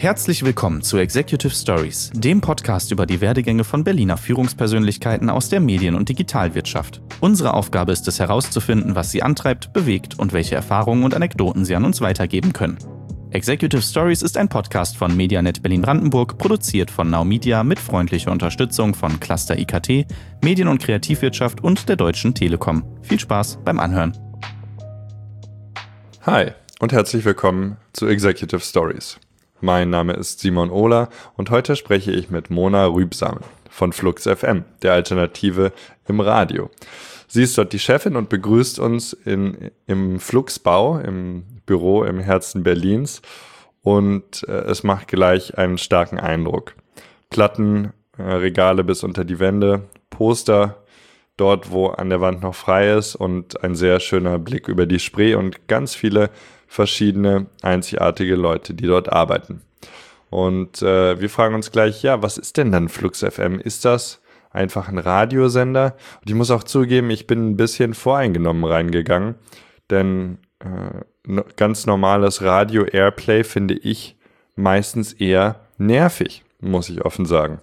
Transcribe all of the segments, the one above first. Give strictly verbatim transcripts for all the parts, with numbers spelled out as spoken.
Herzlich willkommen zu Executive Stories, dem Podcast über die Werdegänge von Berliner Führungspersönlichkeiten aus der Medien- und Digitalwirtschaft. Unsere Aufgabe ist es herauszufinden, was sie antreibt, bewegt und welche Erfahrungen und Anekdoten sie an uns weitergeben können. Executive Stories ist ein Podcast von Medianet Berlin-Brandenburg, produziert von Now Media mit freundlicher Unterstützung von Cluster I K T, Medien- und Kreativwirtschaft und der Deutschen Telekom. Viel Spaß beim Anhören. Hi und herzlich willkommen zu Executive Stories. Mein Name ist Simon Ohler und heute spreche ich mit Mona Rübsamen von Flux F M, der Alternative im Radio. Sie ist dort die Chefin und begrüßt uns in, im Fluxbau, im Büro im Herzen Berlins, und äh, es macht gleich einen starken Eindruck. Platten, äh, Regale bis unter die Wände, Poster dort, wo an der Wand noch frei ist, und ein sehr schöner Blick über die Spree und ganz viele verschiedene einzigartige Leute, die dort arbeiten. Und äh, wir fragen uns gleich, ja, was ist denn dann Flux F M? Ist das einfach ein Radiosender? Und ich muss auch zugeben, ich bin ein bisschen voreingenommen reingegangen, denn äh, ganz normales Radio-Airplay finde ich meistens eher nervig, muss ich offen sagen.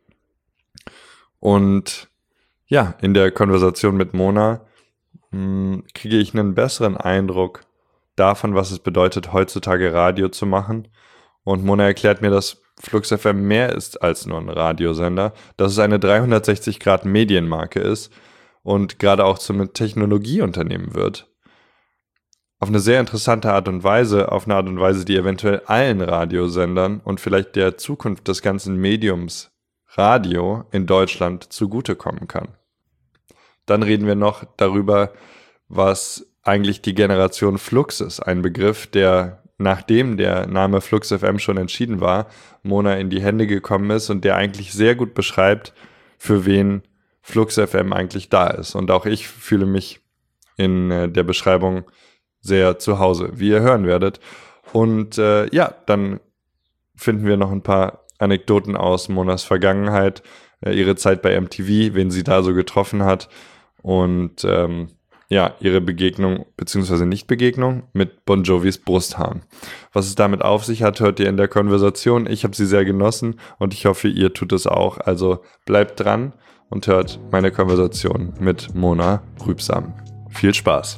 Und ja, in der Konversation mit Mona mh, kriege ich einen besseren Eindruck davon, was es bedeutet, heutzutage Radio zu machen. Und Mona erklärt mir, dass Flux F M mehr ist als nur ein Radiosender, dass es eine dreihundertsechzig Grad Medienmarke ist und gerade auch zum Technologieunternehmen wird. Auf eine sehr interessante Art und Weise, auf eine Art und Weise, die eventuell allen Radiosendern und vielleicht der Zukunft des ganzen Mediums Radio in Deutschland zugutekommen kann. Dann reden wir noch darüber, was eigentlich die Generation Flux ist, ein Begriff, der, nachdem der Name Flux F M schon entschieden war, Mona in die Hände gekommen ist und der eigentlich sehr gut beschreibt, für wen Flux F M eigentlich da ist. Und auch ich fühle mich in äh, der Beschreibung sehr zu Hause, wie ihr hören werdet. Und äh, ja, dann finden wir noch ein paar Anekdoten aus Monas Vergangenheit, äh, ihre Zeit bei M T V, wen sie da so getroffen hat und ähm, ja, ihre Begegnung, beziehungsweise Nicht-Begegnung mit Bon Jovis Brusthaaren. Was es damit auf sich hat, hört ihr in der Konversation. Ich habe sie sehr genossen und ich hoffe, ihr tut es auch. Also bleibt dran und hört meine Konversation mit Mona Rübsamen. Viel Spaß.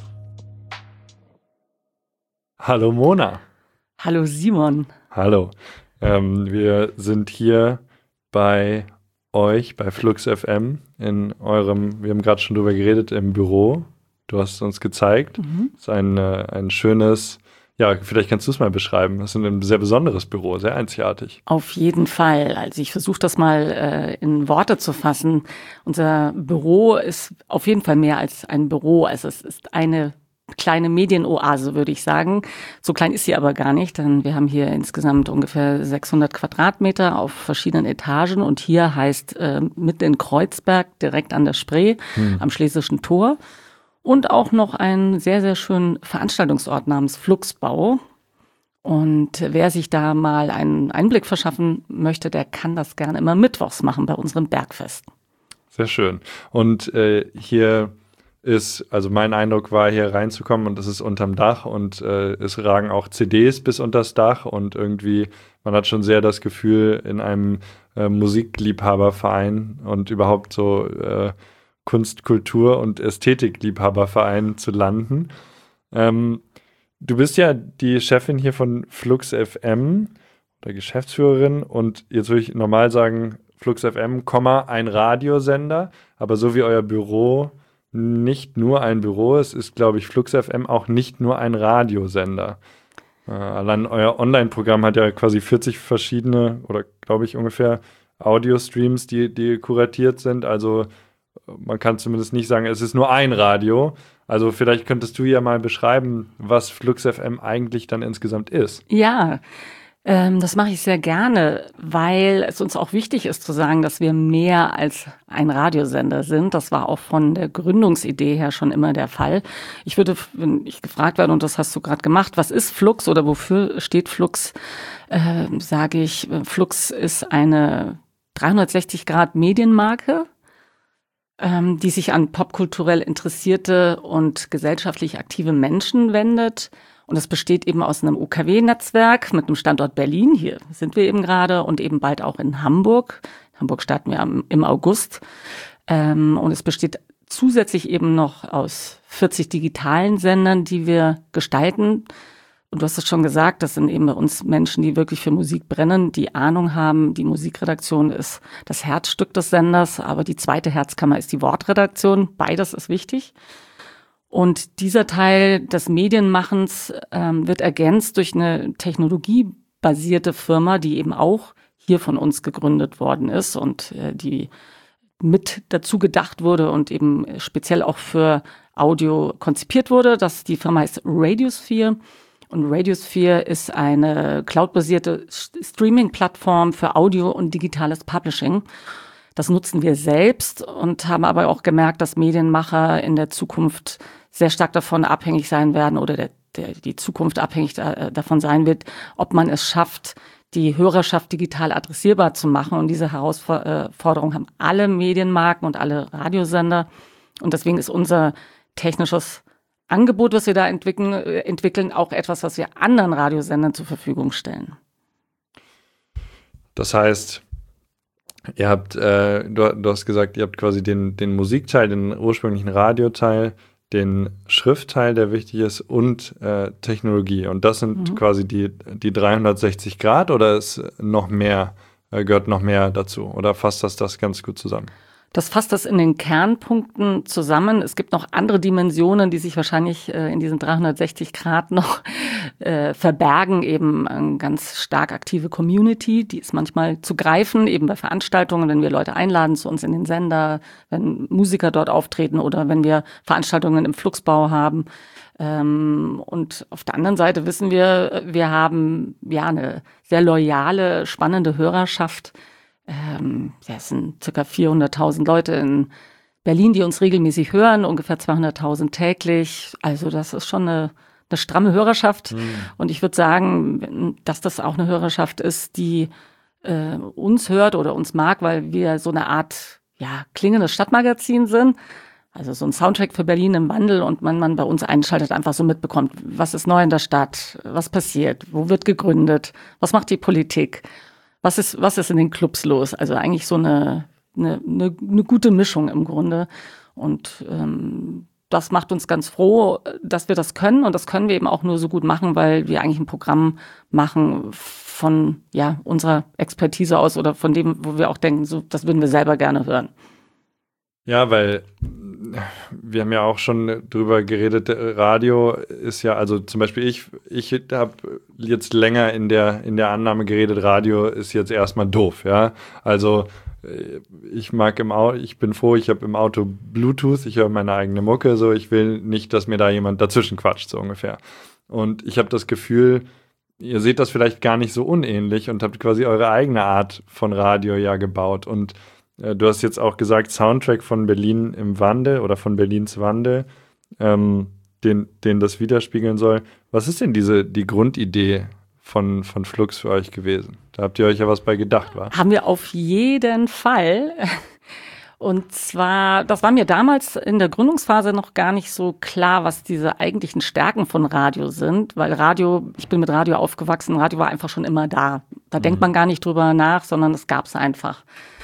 Hallo Mona. Hallo Simon. Hallo. Ähm, wir sind hier bei euch, bei Flux F M, in eurem, wir haben gerade schon drüber geredet, im Büro. Du hast es uns gezeigt. Mhm. Es ist ein, ein schönes, ja, vielleicht kannst du es mal beschreiben. Es ist ein sehr besonderes Büro, sehr einzigartig. Auf jeden Fall. Also ich versuche das mal äh, in Worte zu fassen. Unser Büro ist auf jeden Fall mehr als ein Büro. Also es ist eine kleine Medienoase, würde ich sagen. So klein ist sie aber gar nicht, denn wir haben hier insgesamt ungefähr sechshundert Quadratmeter auf verschiedenen Etagen. Und hier heißt äh, mitten in Kreuzberg, direkt an der Spree, hm. am Schlesischen Tor. Und auch noch einen sehr, sehr schönen Veranstaltungsort namens Fluxbau. Und wer sich da mal einen Einblick verschaffen möchte, der kann das gerne immer mittwochs machen bei unserem Bergfest. Sehr schön. Und äh, hier ist, also mein Eindruck war, hier reinzukommen, und das ist unterm Dach und äh, es ragen auch C Ds bis unters Dach und irgendwie, man hat schon sehr das Gefühl, in einem äh, Musikliebhaberverein und überhaupt so äh, Kunst-, Kultur- und Ästhetikliebhaberverein zu landen. Ähm, du bist ja die Chefin hier von Flux F M oder Geschäftsführerin, und jetzt würde ich normal sagen Flux F M, ein Radiosender, aber so wie euer Büro nicht nur ein Büro ist, ist, glaube ich, Flux F M auch nicht nur ein Radiosender. Äh, allein euer Online-Programm hat ja quasi vierzig verschiedene oder, glaube ich, ungefähr Audio-Streams, die, die kuratiert sind, also man kann zumindest nicht sagen, es ist nur ein Radio. Also vielleicht könntest du ja mal beschreiben, was Flux F M eigentlich dann insgesamt ist. Ja, ähm, das mache ich sehr gerne, weil es uns auch wichtig ist zu sagen, dass wir mehr als ein Radiosender sind. Das war auch von der Gründungsidee her schon immer der Fall. Ich würde, wenn ich gefragt werde, und das hast du gerade gemacht, was ist Flux oder wofür steht Flux, äh, sage ich, Flux ist eine dreihundertsechzig Grad Medienmarke, ähm, die sich an popkulturell interessierte und gesellschaftlich aktive Menschen wendet Und es besteht eben aus einem U K W-Netzwerk mit einem Standort Berlin, hier sind wir eben gerade, und eben bald auch in Hamburg. In Hamburg starten wir am, im August. Ähm, und es besteht zusätzlich eben noch aus vierzig digitalen Sendern, die wir gestalten. Und du hast es schon gesagt, das sind eben bei uns Menschen, die wirklich für Musik brennen, die Ahnung haben. Die Musikredaktion ist das Herzstück des Senders, aber die zweite Herzkammer ist die Wortredaktion. Beides ist wichtig. Und dieser Teil des Medienmachens ähm, wird ergänzt durch eine technologiebasierte Firma, die eben auch hier von uns gegründet worden ist und äh, die mit dazu gedacht wurde und eben speziell auch für Audio konzipiert wurde. Das, die Firma heißt Radiosphere. Und Radiosphere ist eine cloudbasierte Streaming-Plattform für Audio und digitales Publishing. Das nutzen wir selbst und haben aber auch gemerkt, dass Medienmacher in der Zukunft sehr stark davon abhängig sein werden oder der, der, die Zukunft abhängig da, davon sein wird, ob man es schafft, die Hörerschaft digital adressierbar zu machen. Und diese Herausforderung haben alle Medienmarken und alle Radiosender. Und deswegen ist unser technisches Angebot, was wir da entwickeln, entwickeln, auch etwas, was wir anderen Radiosendern zur Verfügung stellen. Das heißt, ihr habt, äh, du, du hast gesagt, ihr habt quasi den, den Musikteil, den ursprünglichen Radioteil, den Schriftteil, der wichtig ist, und äh, Technologie. Und das sind mhm. quasi die, die dreihundertsechzig Grad, oder ist noch mehr, äh, gehört noch mehr dazu? Oder fasst das das ganz gut zusammen? Das fasst das in den Kernpunkten zusammen. Es gibt noch andere Dimensionen, die sich wahrscheinlich äh, in diesen dreihundertsechzig Grad noch äh, verbergen. Eben eine ganz stark aktive Community, die ist manchmal zu greifen, eben bei Veranstaltungen, wenn wir Leute einladen zu uns in den Sender, wenn Musiker dort auftreten oder wenn wir Veranstaltungen im Fluxbau haben. Ähm, und auf der anderen Seite wissen wir, wir haben ja eine sehr loyale, spannende Hörerschaft. Ähm, ja, es sind circa vierhunderttausend Leute in Berlin, die uns regelmäßig hören, ungefähr zweihunderttausend täglich. Also das ist schon eine, eine stramme Hörerschaft. Mhm. Und ich würde sagen, dass das auch eine Hörerschaft ist, die äh, uns hört oder uns mag, weil wir so eine Art ja klingendes Stadtmagazin sind. Also so ein Soundtrack für Berlin im Wandel, und man, man bei uns einschaltet, einfach so mitbekommt, was ist neu in der Stadt, was passiert, wo wird gegründet, was macht die Politik. Was ist, was ist in den Clubs los? Also eigentlich so eine, eine, eine, eine gute Mischung im Grunde. Und ähm, das macht uns ganz froh, dass wir das können. Und das können wir eben auch nur so gut machen, weil wir eigentlich ein Programm machen von ja unserer Expertise aus oder von dem, wo wir auch denken, so, das würden wir selber gerne hören. Ja, weil wir haben ja auch schon drüber geredet, Radio ist ja, also zum Beispiel ich, ich habe jetzt länger in der, in der Annahme geredet, Radio ist jetzt erstmal doof, ja. Also ich mag im Auto, ich bin froh, ich habe im Auto Bluetooth, ich höre meine eigene Mucke, so, ich will nicht, dass mir da jemand dazwischen quatscht, so ungefähr. Und ich habe das Gefühl, ihr seht das vielleicht gar nicht so unähnlich und habt quasi eure eigene Art von Radio ja gebaut. Und du hast jetzt auch gesagt, Soundtrack von Berlin im Wandel oder von Berlins Wandel, ähm, den, den das widerspiegeln soll. Was ist denn diese die Grundidee von, von Flux für euch gewesen? Da habt ihr euch ja was bei gedacht, wa? Haben wir auf jeden Fall. Und zwar, das war mir damals in der Gründungsphase noch gar nicht so klar, was diese eigentlichen Stärken von Radio sind, weil Radio, ich bin mit Radio aufgewachsen, Radio war einfach schon immer da. Da mhm. denkt man gar nicht drüber nach, sondern es gab es einfach.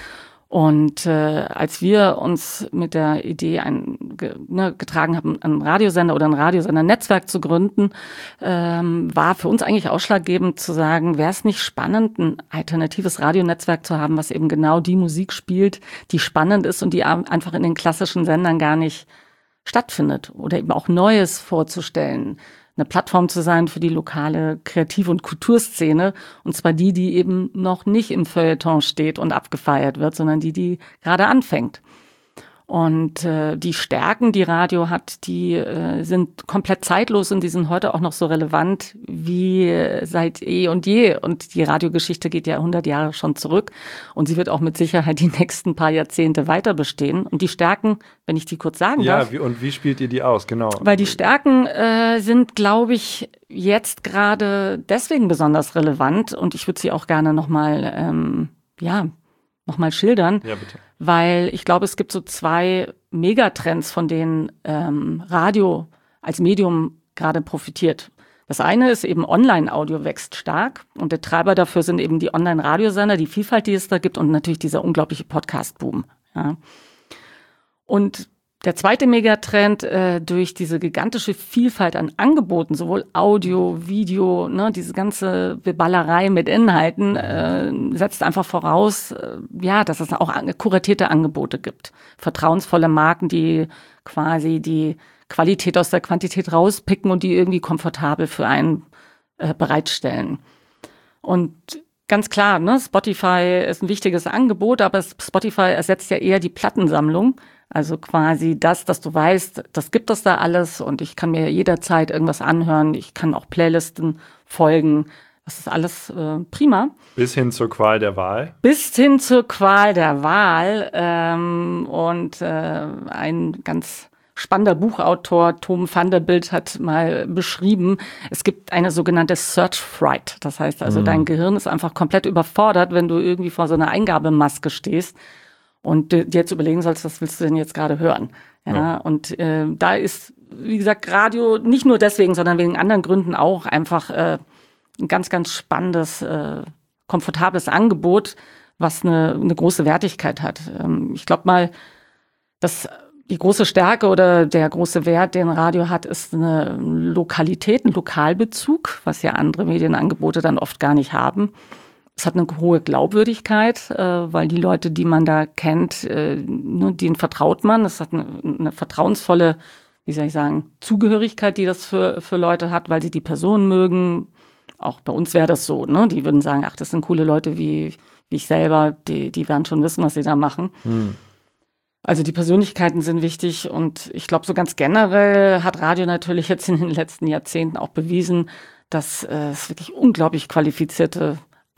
Und äh, als wir uns mit der Idee ein, ge, ne, getragen haben, einen Radiosender oder ein Radiosender-Netzwerk zu gründen, ähm, war für uns eigentlich ausschlaggebend zu sagen, wäre es nicht spannend, ein alternatives Radionetzwerk zu haben, was eben genau die Musik spielt, die spannend ist und die einfach in den klassischen Sendern gar nicht stattfindet, oder eben auch Neues vorzustellen. Eine Plattform zu sein für die lokale Kreativ- und Kulturszene. Und zwar die, die eben noch nicht im Feuilleton steht und abgefeiert wird, sondern die, die gerade anfängt. Und äh, die Stärken, die Radio hat, die äh, sind komplett zeitlos und die sind heute auch noch so relevant wie äh, seit eh und je. Und die Radiogeschichte geht ja hundert Jahre schon zurück und sie wird auch mit Sicherheit die nächsten paar Jahrzehnte weiter bestehen. Und die Stärken, wenn ich die kurz sagen ja, darf. Ja, und wie spielt ihr die aus, genau? Weil die Stärken äh, sind, glaube ich, jetzt gerade deswegen besonders relevant und ich würde sie auch gerne nochmal, ähm, ja, nochmal schildern. Ja, bitte. Weil ich glaube, es gibt so zwei Megatrends, von denen ähm, Radio als Medium gerade profitiert. Das eine ist eben Online-Audio wächst stark und der Treiber dafür sind eben die Online-Radiosender, die Vielfalt, die es da gibt und natürlich dieser unglaubliche Podcast-Boom. Ja. Und der zweite Megatrend äh, durch diese gigantische Vielfalt an Angeboten, sowohl Audio, Video, ne, diese ganze Beballerei mit Inhalten, äh, setzt einfach voraus, äh, ja, dass es auch an, kuratierte Angebote gibt. Vertrauensvolle Marken, die quasi die Qualität aus der Quantität rauspicken und die irgendwie komfortabel für einen äh, bereitstellen. Und ganz klar, ne, Spotify ist ein wichtiges Angebot, aber Spotify ersetzt ja eher die Plattensammlung. Also quasi das, dass du weißt, das gibt es da alles und ich kann mir jederzeit irgendwas anhören. Ich kann auch Playlisten folgen. Das ist alles äh, prima. Bis hin zur Qual der Wahl. Bis hin zur Qual der Wahl. Ähm, und äh, ein ganz spannender Buchautor, Tom van der Bilt, hat mal beschrieben, es gibt eine sogenannte Search Fright. Das heißt also, mhm. dein Gehirn ist einfach komplett überfordert, wenn du irgendwie vor so einer Eingabemaske stehst. Und dir jetzt überlegen sollst, was willst du denn jetzt gerade hören? Ja, ja. Und äh, da ist, wie gesagt, Radio nicht nur deswegen, sondern wegen anderen Gründen auch einfach äh, ein ganz, ganz spannendes, äh, komfortables Angebot, was eine, eine große Wertigkeit hat. Ähm, ich glaube mal, dass die große Stärke oder der große Wert, den Radio hat, ist eine Lokalität, ein Lokalbezug, was ja andere Medienangebote dann oft gar nicht haben. Es hat eine hohe Glaubwürdigkeit, äh, weil die Leute, die man da kennt, äh, nur denen vertraut man. Es hat eine, eine vertrauensvolle, wie soll ich sagen, Zugehörigkeit, die das für, für Leute hat, weil sie die Person mögen. Auch bei uns wäre das so, ne? Die würden sagen, ach, das sind coole Leute wie, wie ich selber, die, die werden schon wissen, was sie da machen. Hm. Also die Persönlichkeiten sind wichtig und ich glaube, so ganz generell hat Radio natürlich jetzt in den letzten Jahrzehnten auch bewiesen, dass äh, es wirklich unglaublich qualifizierte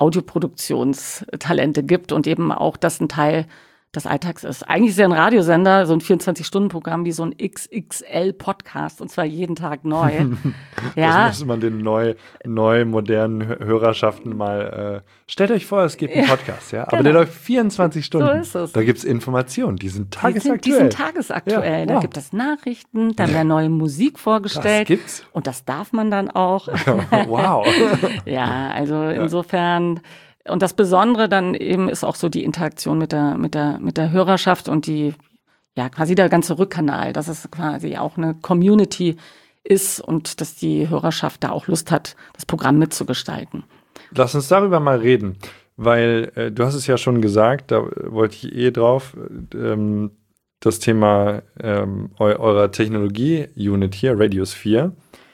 Audioproduktionstalente gibt und eben auch das ein Teil des Alltags ist. Eigentlich ist ja ein Radiosender so ein vierundzwanzig-Stunden-Programm wie so ein X X L-Podcast und zwar jeden Tag neu. Ja. Das muss man den neu, neu modernen Hörerschaften mal, äh, stellt euch vor, es gibt einen Podcast, ja, aber genau. Der läuft vierundzwanzig Stunden. So ist es. Da gibt es Informationen, die sind tagesaktuell. Die sind, die sind tagesaktuell. Ja, wow. Da gibt es Nachrichten, dann wird neue Musik vorgestellt. Das gibt's. Und das darf man dann auch. Wow. Ja, also insofern. Und das Besondere dann eben ist auch so die Interaktion mit der, mit der, mit der Hörerschaft und die, ja, quasi der ganze Rückkanal, dass es quasi auch eine Community ist und dass die Hörerschaft da auch Lust hat, das Programm mitzugestalten. Lass uns darüber mal reden, weil äh, du hast es ja schon gesagt, da wollte ich eh drauf, ähm, das Thema ähm, eu- eurer Technologie-Unit hier, Radiosphere.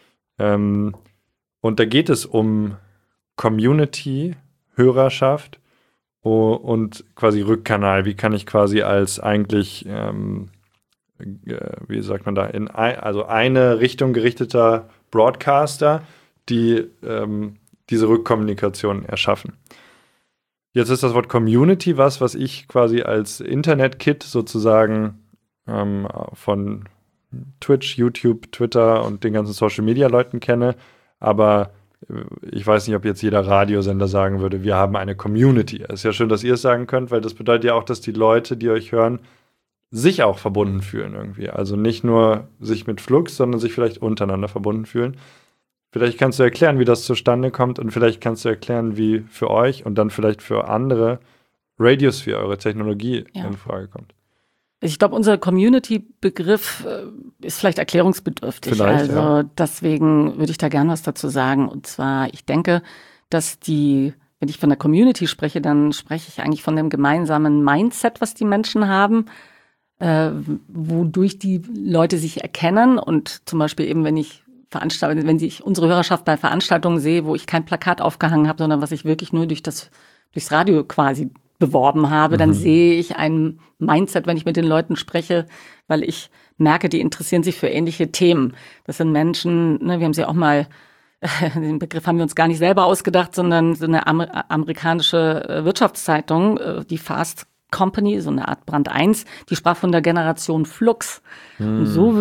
Ähm, und da geht es um Community, Hörerschaft und quasi Rückkanal. Wie kann ich quasi als eigentlich, ähm, wie sagt man da, in ein, also eine Richtung gerichteter Broadcaster, die ähm, diese Rückkommunikation erschaffen. Jetzt ist das Wort Community was, was ich quasi als Internet-Kit sozusagen ähm, von Twitch, YouTube, Twitter und den ganzen Social-Media-Leuten kenne, aber ich weiß nicht, ob jetzt jeder Radiosender sagen würde, wir haben eine Community. Es ist ja schön, dass ihr es sagen könnt, weil das bedeutet ja auch, dass die Leute, die euch hören, sich auch verbunden fühlen irgendwie. Also nicht nur sich mit Flux, sondern sich vielleicht untereinander verbunden fühlen. Vielleicht kannst du erklären, wie das zustande kommt und vielleicht kannst du erklären, wie für euch und dann vielleicht für andere Radiosphere, eure Technologie ja. in Frage kommt. Ich glaube, unser Community-Begriff ist vielleicht erklärungsbedürftig. Vielleicht, also ja. Deswegen würde ich da gerne was dazu sagen. Und zwar, ich denke, dass die, wenn ich von der Community spreche, dann spreche ich eigentlich von dem gemeinsamen Mindset, was die Menschen haben, äh, wodurch die Leute sich erkennen. Und zum Beispiel eben, wenn ich Veranstaltungen, wenn ich unsere Hörerschaft bei Veranstaltungen sehe, wo ich kein Plakat aufgehangen habe, sondern was ich wirklich nur durch das, durchs Radio quasi beworben habe, dann mhm. sehe ich ein Mindset, wenn ich mit den Leuten spreche, weil ich merke, die interessieren sich für ähnliche Themen. Das sind Menschen, ne, wir haben sie auch mal, äh, den Begriff haben wir uns gar nicht selber ausgedacht, sondern so eine Amer- amerikanische äh, Wirtschaftszeitung, äh, die Fast Company, so eine Art Brand eins, die sprach von der Generation Flux. Mhm. Und so würde ich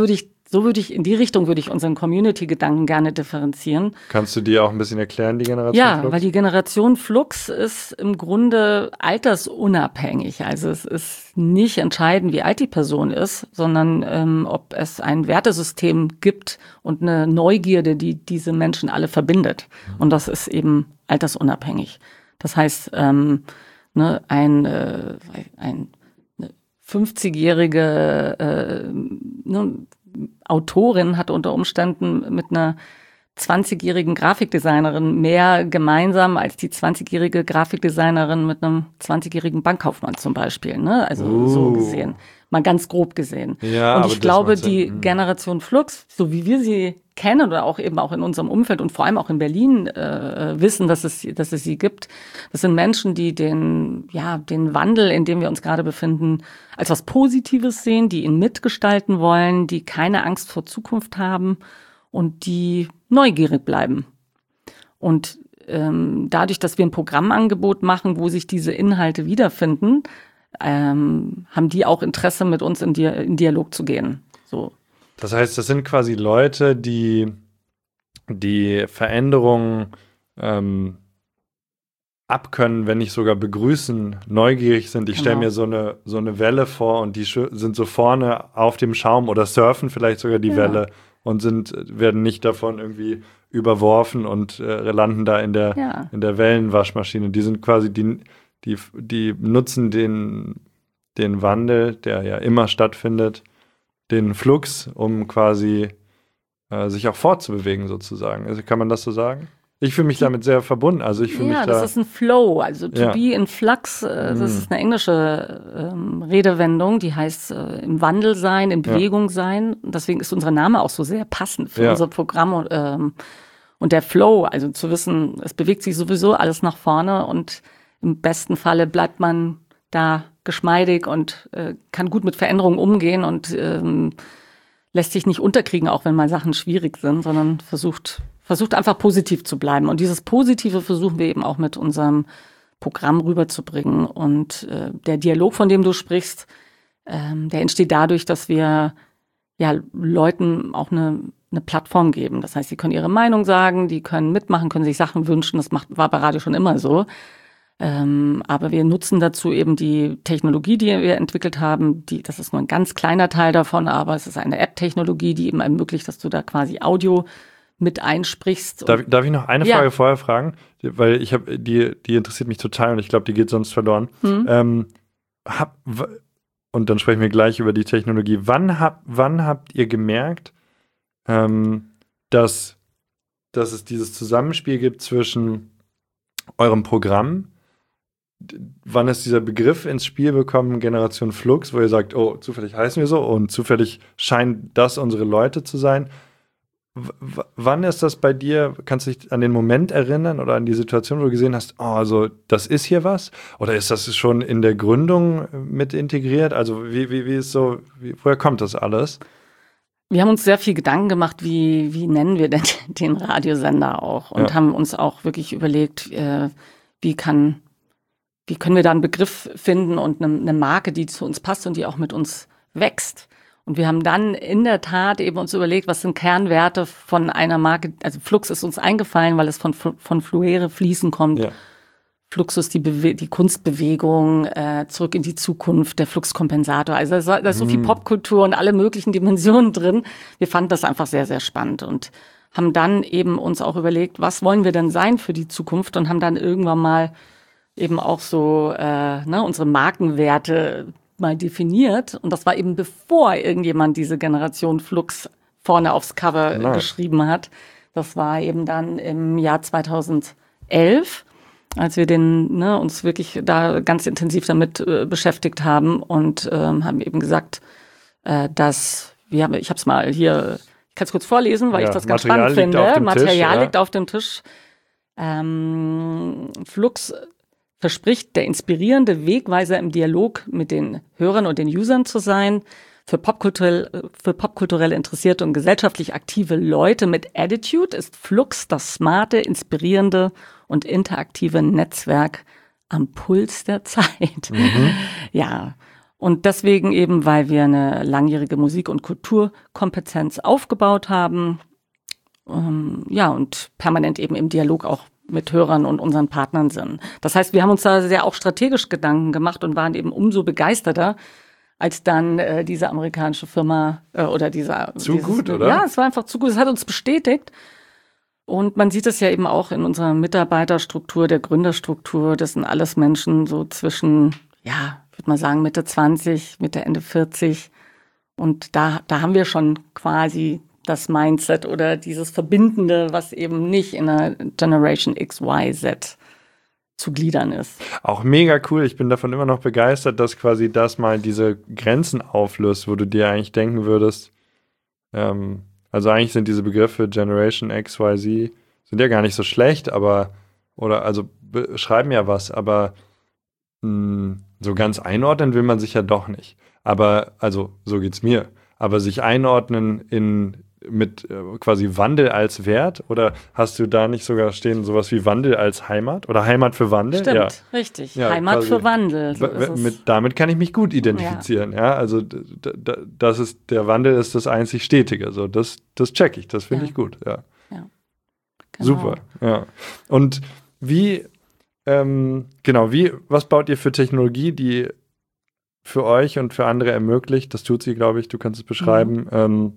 so würde ich, in die Richtung würde ich unseren Community-Gedanken gerne differenzieren. Kannst du dir auch ein bisschen erklären, die Generation ja, Flux? Ja, weil die Generation Flux ist im Grunde altersunabhängig. Also es ist nicht entscheidend, wie alt die Person ist, sondern ähm, ob es ein Wertesystem gibt und eine Neugierde, die diese Menschen alle verbindet. Und das ist eben altersunabhängig. Das heißt, ähm, ne, ein, äh, ein eine fünfzigjährige äh, ne, Autorin hat unter Umständen mit einer zwanzigjährigen Grafikdesignerin mehr gemeinsam als die zwanzigjährige Grafikdesignerin mit einem zwanzigjährigen Bankkaufmann zum Beispiel. Ne? Also uh. so gesehen, mal ganz grob gesehen. Ja, und ich glaube, die Sinn. Generation Flux, so wie wir sie kennen oder auch eben auch in unserem Umfeld und vor allem auch in Berlin äh, wissen, dass es, dass es sie gibt, das sind Menschen, die den, ja, den Wandel, in dem wir uns gerade befinden, als was Positives sehen, die ihn mitgestalten wollen, die keine Angst vor Zukunft haben und die neugierig bleiben. Und ähm, dadurch, dass wir ein Programmangebot machen, wo sich diese Inhalte wiederfinden, ähm, haben die auch Interesse, mit uns in, Di- in Dialog zu gehen. So. Das heißt, das sind quasi Leute, die die Veränderungen ähm, abkönnen, wenn nicht sogar begrüßen, neugierig sind. Ich Genau. stelle mir so eine, so eine Welle vor und die sch- sind so vorne auf dem Schaum oder surfen vielleicht sogar die Ja. Welle und sind, werden nicht davon irgendwie überworfen und äh, landen da in der, Ja. in der Wellenwaschmaschine. Die sind quasi, die, die, die nutzen den, den Wandel, der ja immer stattfindet, den Flux, um quasi äh, sich auch fortzubewegen sozusagen. Also kann man das so sagen? Ich fühle mich damit sehr verbunden. Also ich fühle Ja, mich da. das ist ein Flow. Also to Ja. be in flux, äh, das Mm. ist eine englische ähm, Redewendung, die heißt äh, im Wandel sein, in Ja. Bewegung sein. Und deswegen ist unser Name auch so sehr passend für Ja. unser Programm. Und, ähm, und der Flow, also zu wissen, es bewegt sich sowieso alles nach vorne und im besten Falle bleibt man da geschmeidig und äh, kann gut mit Veränderungen umgehen und ähm, lässt sich nicht unterkriegen, auch wenn mal Sachen schwierig sind, sondern versucht, versucht einfach positiv zu bleiben. Und dieses Positive versuchen wir eben auch mit unserem Programm rüberzubringen. Und äh, der Dialog, von dem du sprichst, ähm, der entsteht dadurch, dass wir ja Leuten auch eine, eine Plattform geben. Das heißt, sie können ihre Meinung sagen, die können mitmachen, können sich Sachen wünschen. Das macht, war bei Radio schon immer so. Ähm, aber wir nutzen dazu eben die Technologie, die wir entwickelt haben. Die, das ist nur ein ganz kleiner Teil davon, aber es ist eine App-Technologie, die eben ermöglicht, dass du da quasi Audio mit einsprichst. Darf, darf ich noch eine Ja. Frage vorher fragen? Weil ich habe, die, die interessiert mich total und ich glaube, die geht sonst verloren. Hm? Ähm, hab, w- und dann sprechen wir gleich über die Technologie. Wann, hab, wann habt ihr gemerkt, ähm, dass, dass es dieses Zusammenspiel gibt zwischen eurem Programm, d- wann ist dieser Begriff ins Spiel bekommen, Generation Flux, wo ihr sagt, oh, zufällig heißen wir so und zufällig scheinen das unsere Leute zu sein. W- w- wann ist das bei dir, kannst du dich an den Moment erinnern oder an die Situation, wo du gesehen hast, oh, also das ist hier was? Oder ist das schon in der Gründung mit integriert? Also wie, wie, wie ist so, wie, woher kommt das alles? Wir haben uns sehr viel Gedanken gemacht, wie, wie nennen wir denn den Radiosender auch und Ja. haben uns auch wirklich überlegt, äh, wie kann, wie können wir da einen Begriff finden und eine, eine Marke, die zu uns passt und die auch mit uns wächst. Und wir haben dann in der Tat eben uns überlegt, was sind Kernwerte von einer Marke, also Flux ist uns eingefallen, weil es von, von Fluere fließen kommt. Ja. Fluxus, die, Bewe- die Kunstbewegung, äh, zurück in die Zukunft, der Fluxkompensator. Also da ist, da ist so viel Mm. Popkultur und alle möglichen Dimensionen drin. Wir fanden das einfach sehr, sehr spannend und haben dann eben uns auch überlegt, was wollen wir denn sein für die Zukunft und haben dann irgendwann mal eben auch so äh, ne, unsere Markenwerte mal definiert. Und das war eben bevor irgendjemand diese Generation Flux vorne aufs Cover Nice. geschrieben hat. Das war eben dann im Jahr zweitausendelf, als wir den, ne, uns wirklich da ganz intensiv damit äh, beschäftigt haben und ähm, haben eben gesagt, äh, dass wir haben, ich habe es mal hier, ich kann es kurz vorlesen, weil Ja, ich das ganz Material spannend liegt auf finde. dem Tisch, Material ja. liegt auf dem Tisch. Ähm, Flux verspricht, der inspirierende Wegweiser im Dialog mit den Hörern und den Usern zu sein, für popkulturell, für popkulturell interessierte und gesellschaftlich aktive Leute mit Attitude ist Flux das smarte, inspirierende und interaktive Netzwerk am Puls der Zeit. Mhm. Ja, Und deswegen eben, weil wir eine langjährige Musik- und Kulturkompetenz aufgebaut haben, ähm, ja, und permanent eben im Dialog auch mit Hörern und unseren Partnern sind. Das heißt, wir haben uns da sehr auch strategisch Gedanken gemacht und waren eben umso begeisterter, als dann äh, diese amerikanische Firma äh, oder dieser... Zu dieses, gut, oder? Ja, es war einfach zu gut. Es hat uns bestätigt. Und man sieht es ja eben auch in unserer Mitarbeiterstruktur, der Gründerstruktur. Das sind alles Menschen so zwischen, ja, ich würde mal sagen Mitte zwanzig, Mitte, Ende vierzig. Und da, da haben wir schon quasi das Mindset oder dieses Verbindende, was eben nicht in einer Generation X, Y, Z zu gliedern ist. Auch mega cool. Ich bin davon immer noch begeistert, dass quasi das mal diese Grenzen auflöst, wo du dir eigentlich denken würdest, ähm, also eigentlich sind diese Begriffe Generation X, Y, Z sind ja gar nicht so schlecht, aber, oder also beschreiben ja was, aber mh, so ganz einordnen will man sich ja doch nicht. Aber, also so geht's mir. Aber sich einordnen in mit äh, quasi Wandel als Wert, oder hast du da nicht sogar stehen sowas wie Wandel als Heimat oder Heimat für Wandel? Stimmt, ja. Richtig. Ja, Heimat quasi, für Wandel. So w- mit, damit kann ich mich gut identifizieren. Ja, ja? Also d- d- das ist, der Wandel ist das einzig Stetige. So, das, das check ich, das finde Ja. ich gut. Ja. Ja. Genau. Super. Ja. Und wie, ähm, genau, wie, was baut ihr für Technologie, die für euch und für andere ermöglicht, das tut sie, glaube ich, du kannst es beschreiben, mhm. ähm,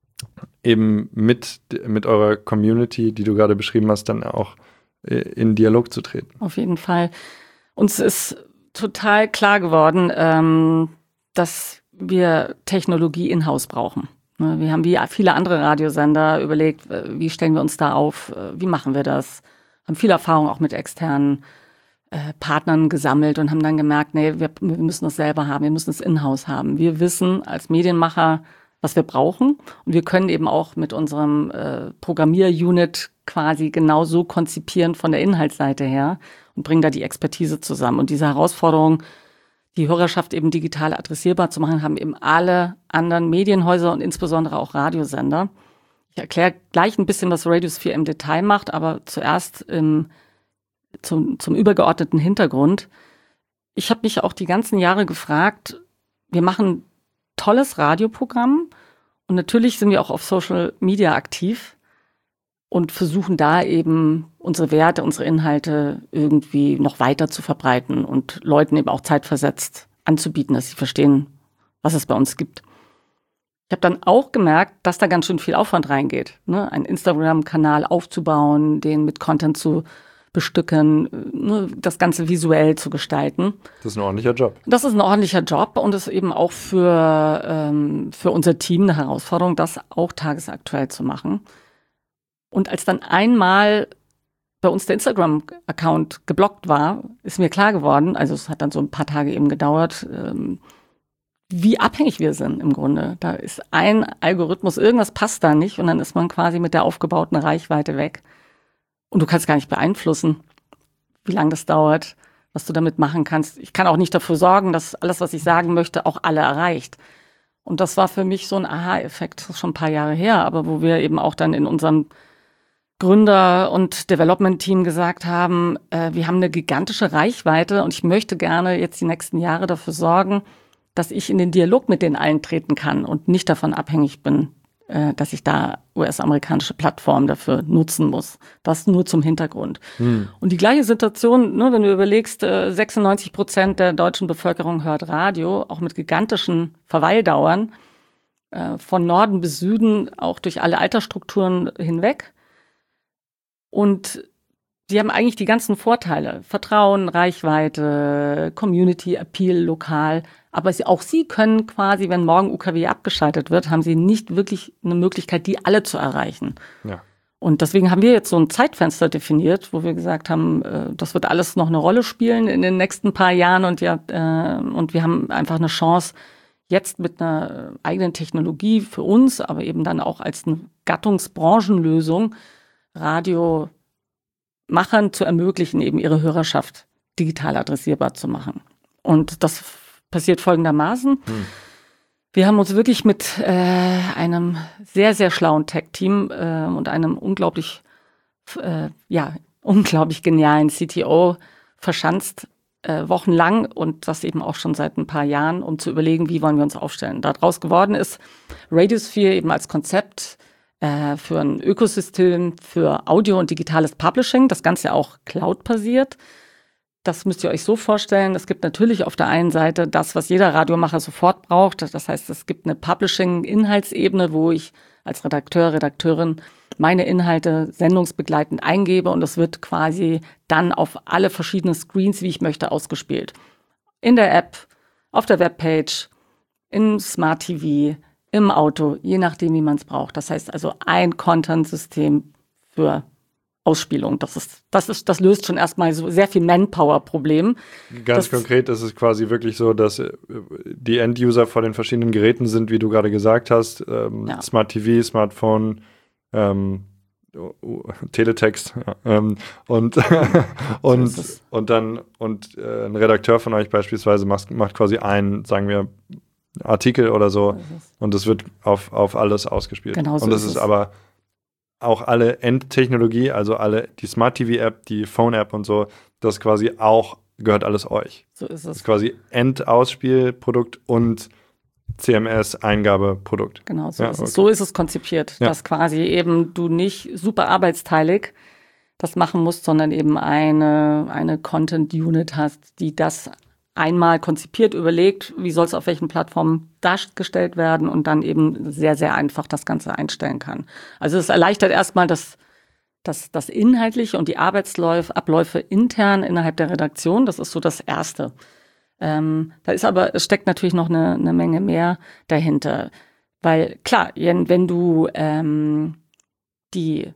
eben mit, mit eurer Community, die du gerade beschrieben hast, dann auch in Dialog zu treten? Auf jeden Fall. Uns ist total klar geworden, ähm, dass wir Technologie in-house brauchen. Wir haben wie viele andere Radiosender überlegt, wie stellen wir uns da auf, wie machen wir das? Haben viel Erfahrung auch mit externen äh, Partnern gesammelt und haben dann gemerkt, nee, wir, wir müssen das selber haben, wir müssen es in-house haben. Wir wissen als Medienmacher, was wir brauchen. Und wir können eben auch mit unserem äh, Programmier-Unit quasi genauso konzipieren von der Inhaltsseite her und bringen da die Expertise zusammen. Und diese Herausforderung, die Hörerschaft eben digital adressierbar zu machen, haben eben alle anderen Medienhäuser und insbesondere auch Radiosender. Ich erkläre gleich ein bisschen, was Radiosphere im Detail macht, aber zuerst im, zum, zum übergeordneten Hintergrund. Ich habe mich auch die ganzen Jahre gefragt, wir machen tolles Radioprogramm und natürlich sind wir auch auf Social Media aktiv und versuchen da eben unsere Werte, unsere Inhalte irgendwie noch weiter zu verbreiten und Leuten eben auch zeitversetzt anzubieten, dass sie verstehen, was es bei uns gibt. Ich habe dann auch gemerkt, dass da ganz schön viel Aufwand reingeht, ne? Einen Instagram-Kanal aufzubauen, den mit Content zu bestücken, ne, das Ganze visuell zu gestalten. Das ist ein ordentlicher Job. Das ist ein ordentlicher Job und ist eben auch für, ähm, für unser Team eine Herausforderung, das auch tagesaktuell zu machen. Und als dann einmal bei uns der Instagram-Account geblockt war, ist mir klar geworden, also es hat dann so ein paar Tage eben gedauert, ähm, wie abhängig wir sind im Grunde. Da ist ein Algorithmus, irgendwas passt da nicht und dann ist man quasi mit der aufgebauten Reichweite weg. Und du kannst gar nicht beeinflussen, wie lange das dauert, was du damit machen kannst. Ich kann auch nicht dafür sorgen, dass alles, was ich sagen möchte, auch alle erreicht. Und das war für mich so ein Aha-Effekt, das ist schon ein paar Jahre her, aber wo wir eben auch dann in unserem Gründer- und Development-Team gesagt haben, äh, wir haben eine gigantische Reichweite und ich möchte gerne jetzt die nächsten Jahre dafür sorgen, dass ich in den Dialog mit den allen treten kann und nicht davon abhängig bin, äh, dass ich da U S-amerikanische Plattformen dafür nutzen muss. Das nur zum Hintergrund. Hm. Und die gleiche Situation, ne, wenn du überlegst, äh, sechsundneunzig Prozent der deutschen Bevölkerung hört Radio, auch mit gigantischen Verweildauern, äh, von Norden bis Süden, auch durch alle Altersstrukturen hinweg. Und sie haben eigentlich die ganzen Vorteile. Vertrauen, Reichweite, Community, Appeal, lokal. Aber sie, auch sie können quasi, wenn morgen U K W abgeschaltet wird, haben sie nicht wirklich eine Möglichkeit, die alle zu erreichen. Ja. Und deswegen haben wir jetzt so ein Zeitfenster definiert, wo wir gesagt haben, äh, das wird alles noch eine Rolle spielen in den nächsten paar Jahren. Und, ja, äh, und wir haben einfach eine Chance, jetzt mit einer eigenen Technologie für uns, aber eben dann auch als eine Gattungsbranchenlösung, Radiomachern zu ermöglichen, eben ihre Hörerschaft digital adressierbar zu machen. Und das passiert folgendermaßen. Hm. Wir haben uns wirklich mit äh, einem sehr, sehr schlauen Tech-Team äh, und einem unglaublich, äh, ja, unglaublich genialen C T O verschanzt äh, wochenlang und das eben auch schon seit ein paar Jahren, um zu überlegen, wie wollen wir uns aufstellen. Daraus geworden ist Radiosphere eben als Konzept äh, für ein Ökosystem für Audio und digitales Publishing, das Ganze auch Cloud-basiert. Das müsst ihr euch so vorstellen, es gibt natürlich auf der einen Seite das, was jeder Radiomacher sofort braucht. Das heißt, es gibt eine Publishing-Inhaltsebene, wo ich als Redakteur, Redakteurin meine Inhalte sendungsbegleitend eingebe und es wird quasi dann auf alle verschiedenen Screens, wie ich möchte, ausgespielt. In der App, auf der Webpage, im Smart T V, im Auto, je nachdem, wie man es braucht. Das heißt also ein Content-System für Ausspielung. Das ist, das ist, das löst schon erstmal so sehr viel Manpower-Problem. Ganz das, konkret ist es quasi wirklich so, dass die End-User vor den verschiedenen Geräten sind, wie du gerade gesagt hast. Ähm, ja. Smart T V, Smartphone, ähm, Teletext ja, ähm, und und so und dann und äh, ein Redakteur von euch beispielsweise macht, macht quasi einen, sagen wir, Artikel oder so, so und es wird auf, auf alles ausgespielt. Genau so und das ist ist es. aber auch alle Endtechnologie, also alle die Smart T V-App, die Phone-App und so, das quasi auch gehört alles euch. So ist es. Das ist quasi Endausspielprodukt und C M S-Eingabeprodukt. Genau, so ja, ist okay. es. So ist es konzipiert, ja. dass quasi eben du nicht super arbeitsteilig das machen musst, sondern eben eine, eine Content-Unit hast, die das einmal konzipiert, überlegt, wie soll es auf welchen Plattformen dargestellt werden und dann eben sehr, sehr einfach das Ganze einstellen kann. Also es erleichtert erstmal das, das, das Inhaltliche und die Arbeitsabläufe intern innerhalb der Redaktion. Das ist so das Erste. Ähm, da ist aber, es steckt natürlich noch eine, eine Menge mehr dahinter. Weil klar, wenn du ähm, die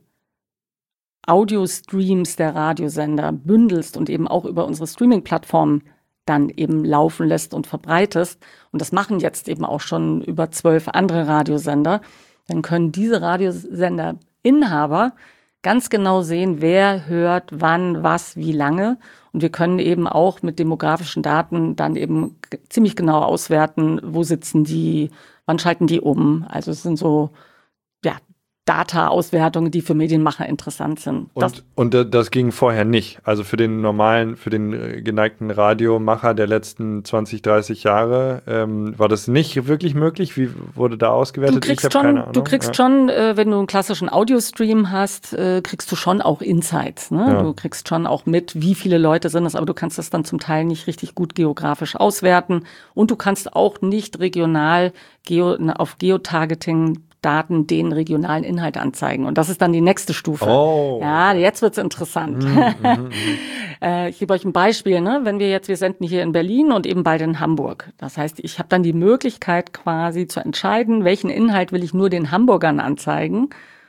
Audio-Streams der Radiosender bündelst und eben auch über unsere Streaming-Plattformen dann eben laufen lässt und verbreitest, und das machen jetzt eben auch schon über zwölf andere Radiosender, dann können diese Radiosender-Inhaber ganz genau sehen, wer hört wann, was, wie lange. Und wir können eben auch mit demografischen Daten dann eben ziemlich genau auswerten, wo sitzen die, wann schalten die um. Also es sind so, ja, Data-Auswertungen, die für Medienmacher interessant sind. Und, und das ging vorher nicht. Also für den normalen, für den geneigten Radiomacher der letzten zwanzig, dreißig Jahre ähm, war das nicht wirklich möglich. Wie wurde da ausgewertet? Du kriegst ich schon, keine Ahnung. du kriegst ja. schon äh, wenn du einen klassischen Audiostream hast, äh, kriegst du schon auch Insights. Ne? Ja. Du kriegst schon auch mit, wie viele Leute sind es, aber du kannst das dann zum Teil nicht richtig gut geografisch auswerten. Und du kannst auch nicht regional geo, auf Geotargeting Daten den regionalen Inhalt anzeigen. Und das ist dann die nächste Stufe. Oh. Ja, jetzt wird's interessant. Mm, mm, mm. äh, ich gebe euch ein Beispiel. Ne? Wenn wir jetzt, wir senden hier in Berlin und eben bald in Hamburg. Das heißt, ich habe dann die Möglichkeit quasi zu entscheiden, welchen Inhalt will ich nur den Hamburgern anzeigen,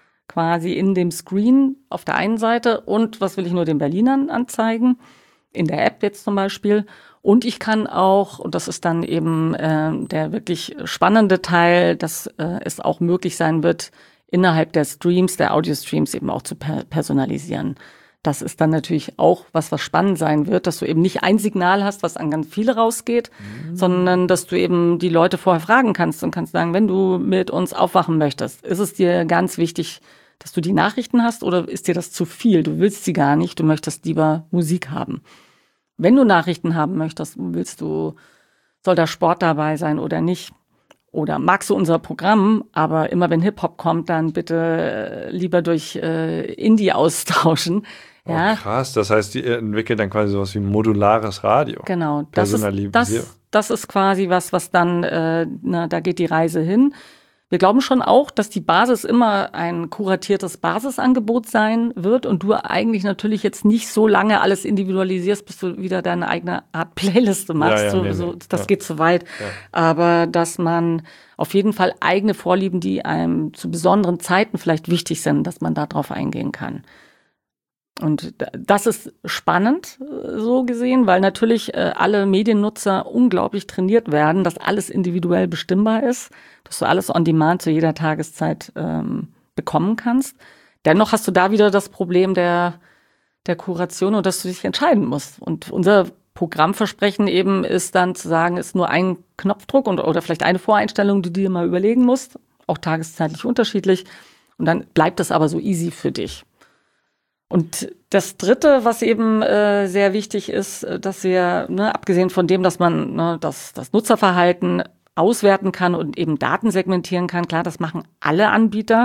quasi in dem Screen auf der einen Seite, und was will ich nur den Berlinern anzeigen, in der App jetzt zum Beispiel. Und ich kann auch, und das ist dann eben äh, der wirklich spannende Teil, dass äh, es auch möglich sein wird, innerhalb der Streams, der Audio-Streams eben auch zu per- personalisieren. Das ist dann natürlich auch was, was spannend sein wird, dass du eben nicht ein Signal hast, was an ganz viele rausgeht, mhm. sondern dass du eben die Leute vorher fragen kannst und kannst sagen, wenn du mit uns aufwachen möchtest, ist es dir ganz wichtig, dass du die Nachrichten hast, oder ist dir das zu viel? Du willst sie gar nicht, du möchtest lieber Musik haben. Wenn du Nachrichten haben möchtest, willst du, soll da Sport dabei sein oder nicht? Oder magst du unser Programm, aber immer wenn Hip-Hop kommt, dann bitte lieber durch äh, Indie austauschen. Ja. Oh, krass, das heißt, die entwickelt dann quasi sowas wie ein modulares Radio. Genau, das ist, das, das ist quasi was, was dann, äh, na, da geht die Reise hin. Wir glauben schon auch, dass die Basis immer ein kuratiertes Basisangebot sein wird und du eigentlich natürlich jetzt nicht so lange alles individualisierst, bis du wieder deine eigene Art Playliste machst. Ja, ja, so, nee, so, das ja. geht zu weit. Ja. Aber dass man auf jeden Fall eigene Vorlieben, die einem zu besonderen Zeiten vielleicht wichtig sind, dass man da drauf eingehen kann. Und das ist spannend, so gesehen, weil natürlich äh, alle Mediennutzer unglaublich trainiert werden, dass alles individuell bestimmbar ist, dass du alles on demand zu jeder Tageszeit ähm, bekommen kannst. Dennoch hast du da wieder das Problem der, der Kuration und dass du dich entscheiden musst. Und unser Programmversprechen eben ist dann zu sagen, ist nur ein Knopfdruck und, oder vielleicht eine Voreinstellung, die du dir mal überlegen musst, auch tageszeitlich unterschiedlich. Und dann bleibt das aber so easy für dich. Und Das Dritte, was eben äh, sehr wichtig ist, dass wir, ne, abgesehen von dem, dass man ne, das, das Nutzerverhalten auswerten kann und eben Daten segmentieren kann, klar, das machen alle Anbieter,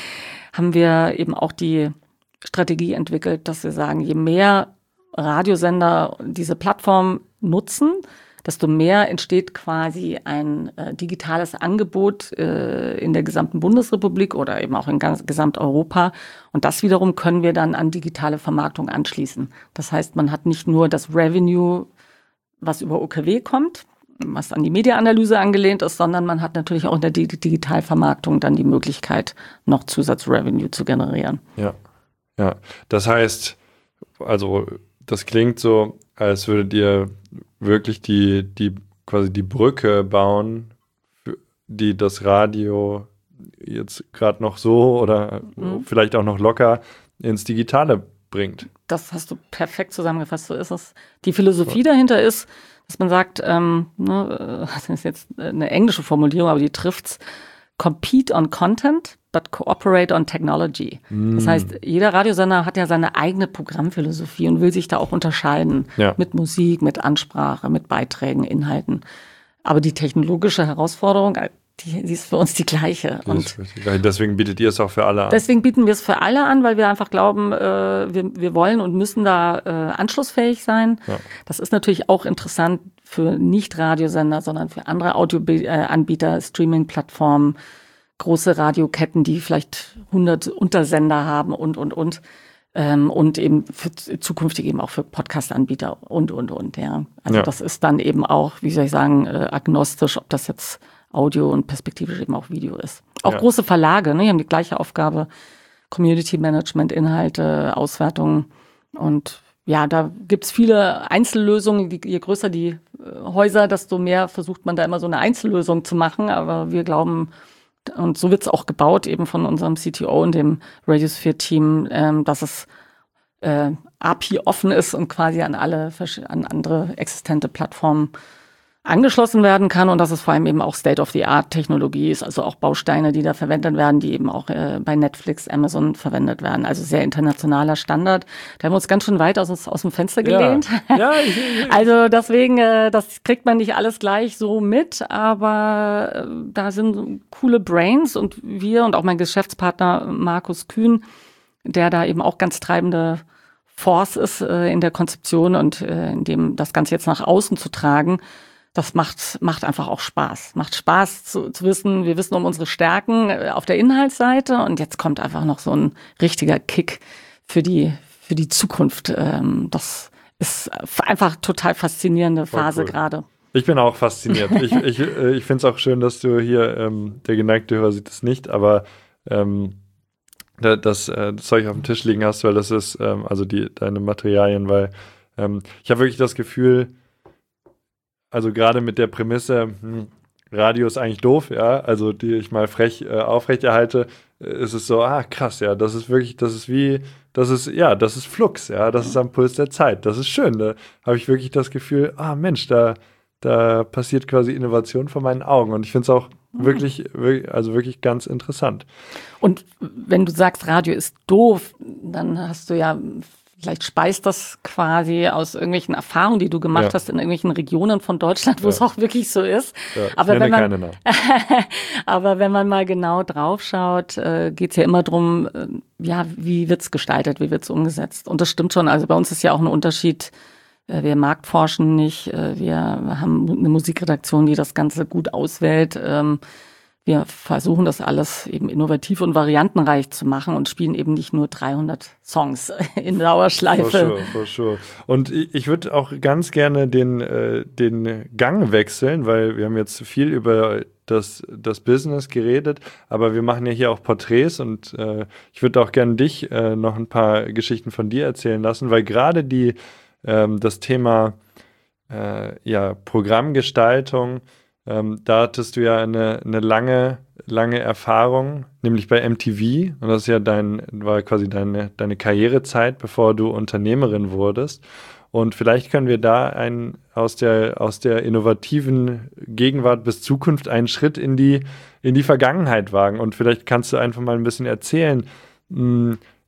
haben wir eben auch die Strategie entwickelt, dass wir sagen, je mehr Radiosender diese Plattform nutzen, desto mehr entsteht quasi ein äh, digitales Angebot äh, in der gesamten Bundesrepublik oder eben auch in ganz, Gesamteuropa. Und das wiederum können wir dann an digitale Vermarktung anschließen. Das heißt, man hat nicht nur das Revenue, was über O K W kommt, was an die Mediaanalyse angelehnt ist, sondern man hat natürlich auch in der Dig- Digitalvermarktung dann die Möglichkeit, noch Zusatzrevenue zu generieren. Ja, ja. Das heißt, also das klingt so, als würdet ihr wirklich die, die quasi die Brücke bauen, die das Radio jetzt gerade noch so oder mhm. vielleicht auch noch locker ins Digitale bringt. Das hast du perfekt zusammengefasst, so ist es. Die Philosophie so. dahinter ist, dass man sagt, ähm, ne, das ist jetzt eine englische Formulierung, aber die trifft's, compete on content, but cooperate on technology. Mm. Das heißt, jeder Radiosender hat ja seine eigene Programmphilosophie und will sich da auch unterscheiden. Ja. Mit Musik, mit Ansprache, mit Beiträgen, Inhalten. Aber die technologische Herausforderung, die, die ist für uns die gleiche. Die und deswegen bietet ihr es auch für alle an. Deswegen bieten wir es für alle an, weil wir einfach glauben, äh, wir, wir wollen und müssen da äh, anschlussfähig sein. Ja. Das ist natürlich auch interessant für Nicht-Radiosender, sondern für andere Audioanbieter, äh, Streaming-Plattformen, große Radioketten, die vielleicht hundert Untersender haben und, und, und. Ähm, und eben für zukünftig eben auch für Podcast-Anbieter und, und, und. Ja. Also ja. das ist dann eben auch, wie soll ich sagen, äh, agnostisch, ob das jetzt Audio und perspektivisch eben auch Video ist. Auch ja. große Verlage, ne, die haben die gleiche Aufgabe, Community Management, Inhalte, Auswertung. Und ja, da gibt's viele Einzellösungen. Die, je größer die äh, Häuser, desto mehr versucht man da immer so eine Einzellösung zu machen. Aber wir glauben, und so wird's auch gebaut, eben von unserem C T O und dem Radiosphere-Team, ähm, dass es äh, A P I-offen ist und quasi an alle an andere existente Plattformen angeschlossen werden kann und dass es vor allem eben auch State-of-the-Art-Technologie ist, also auch Bausteine, die da verwendet werden, die eben auch äh, bei Netflix, Amazon verwendet werden. Also sehr internationaler Standard. Da haben wir uns ganz schön weit aus, aus dem Fenster gelehnt. Ja. Ja, ich, ich. Also deswegen, äh, das kriegt man nicht alles gleich so mit, aber äh, da sind coole Brains und wir und auch mein Geschäftspartner Markus Kühn, der da eben auch ganz treibende Force ist äh, in der Konzeption und äh, in dem das Ganze jetzt nach außen zu tragen. Das macht, macht einfach auch Spaß. Macht Spaß zu, zu wissen, wir wissen um unsere Stärken auf der Inhaltsseite und jetzt kommt einfach noch so ein richtiger Kick für die, für die Zukunft. Das ist einfach total faszinierende Phase cool. gerade. Ich bin auch fasziniert. ich ich, ich finde es auch schön, dass du hier, ähm, der geneigte Hörer sieht es nicht, aber ähm, das, äh, das Zeug auf dem Tisch liegen hast, weil das ist, ähm, also die deine Materialien, weil ähm, ich habe wirklich das Gefühl, also gerade mit der Prämisse, hm, Radio ist eigentlich doof, ja, also die ich mal frech äh, aufrechterhalte, äh, ist es so, ah krass, ja, das ist wirklich, das ist wie, das ist, ja, das ist Flux, ja, das ist am Puls der Zeit, das ist schön, da habe ich wirklich das Gefühl, ah Mensch, da, da passiert quasi Innovation vor meinen Augen und ich finde es auch mhm. wirklich, wirklich, also wirklich ganz interessant. Und wenn du sagst, Radio ist doof, dann hast du ja vielleicht speist das quasi aus irgendwelchen Erfahrungen, die du gemacht ja. hast in irgendwelchen Regionen von Deutschland, wo ja. es auch wirklich so ist. Ja, ich aber, nenne wenn man, keine Namen. aber wenn man mal genau drauf schaut, äh, geht es ja immer darum, äh, ja, wie wird's gestaltet, wie wird's umgesetzt. Und das stimmt schon. Also bei uns ist ja auch ein Unterschied. Äh, wir marktforschen nicht. Äh, wir haben eine Musikredaktion, die das Ganze gut auswählt. Ähm, Wir versuchen das alles eben innovativ und variantenreich zu machen und spielen eben nicht nur dreihundert Songs in Dauerschleife. For sure, for sure. Und ich würde auch ganz gerne den, äh, den Gang wechseln, weil wir haben jetzt viel über das, das Business geredet, aber wir machen ja hier auch Porträts und äh, ich würde auch gerne dich äh, noch ein paar Geschichten von dir erzählen lassen, weil gerade die ähm, das Thema äh, ja, Programmgestaltung, Ähm, da hattest du ja eine, eine lange, lange Erfahrung, nämlich bei M T V. Und das ist ja dein, war quasi deine, deine Karrierezeit, bevor du Unternehmerin wurdest. Und vielleicht können wir da einen, aus der, aus der innovativen Gegenwart bis Zukunft einen Schritt in die, in die Vergangenheit wagen. Und vielleicht kannst du einfach mal ein bisschen erzählen, mh,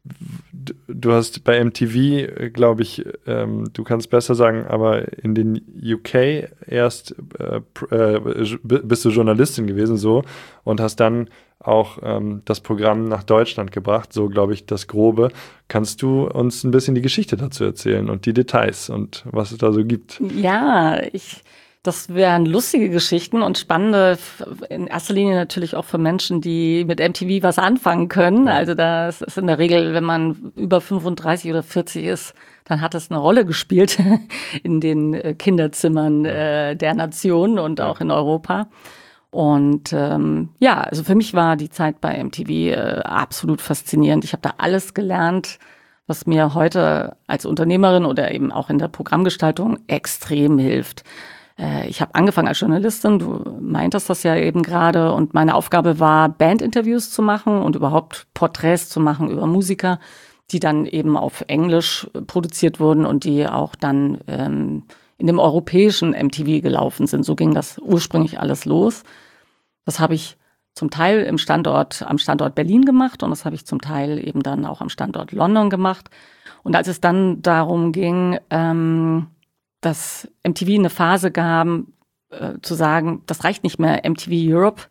du hast bei M T V, glaube ich, ähm, du kannst besser sagen, aber in den U K erst äh, äh, bist du Journalistin gewesen so und hast dann auch ähm, das Programm nach Deutschland gebracht, so glaube ich das Grobe. Kannst du uns ein bisschen die Geschichte dazu erzählen und die Details und was es da so gibt? Ja, ich, das wären lustige Geschichten und spannende, in erster Linie natürlich auch für Menschen, die mit M T V was anfangen können. Also das ist in der Regel, wenn man über fünfunddreißig oder vierzig ist, dann hat das eine Rolle gespielt in den Kinderzimmern äh, der Nation und auch in Europa. Und ähm, ja, also für mich war die Zeit bei M T V äh, absolut faszinierend. Ich habe da alles gelernt, was mir heute als Unternehmerin oder eben auch in der Programmgestaltung extrem hilft. Äh, ich habe angefangen als Journalistin, du meintest das ja eben gerade, und meine Aufgabe war, Bandinterviews zu machen und überhaupt Porträts zu machen über Musiker, die dann eben auf Englisch produziert wurden und die auch dann ähm, in dem europäischen M T V gelaufen sind. So ging das ursprünglich alles los. Das habe ich zum Teil im Standort, am Standort Berlin gemacht und das habe ich zum Teil eben dann auch am Standort London gemacht. Und als es dann darum ging, ähm, dass M T V eine Phase gab, äh, zu sagen, das reicht nicht mehr, M T V Europe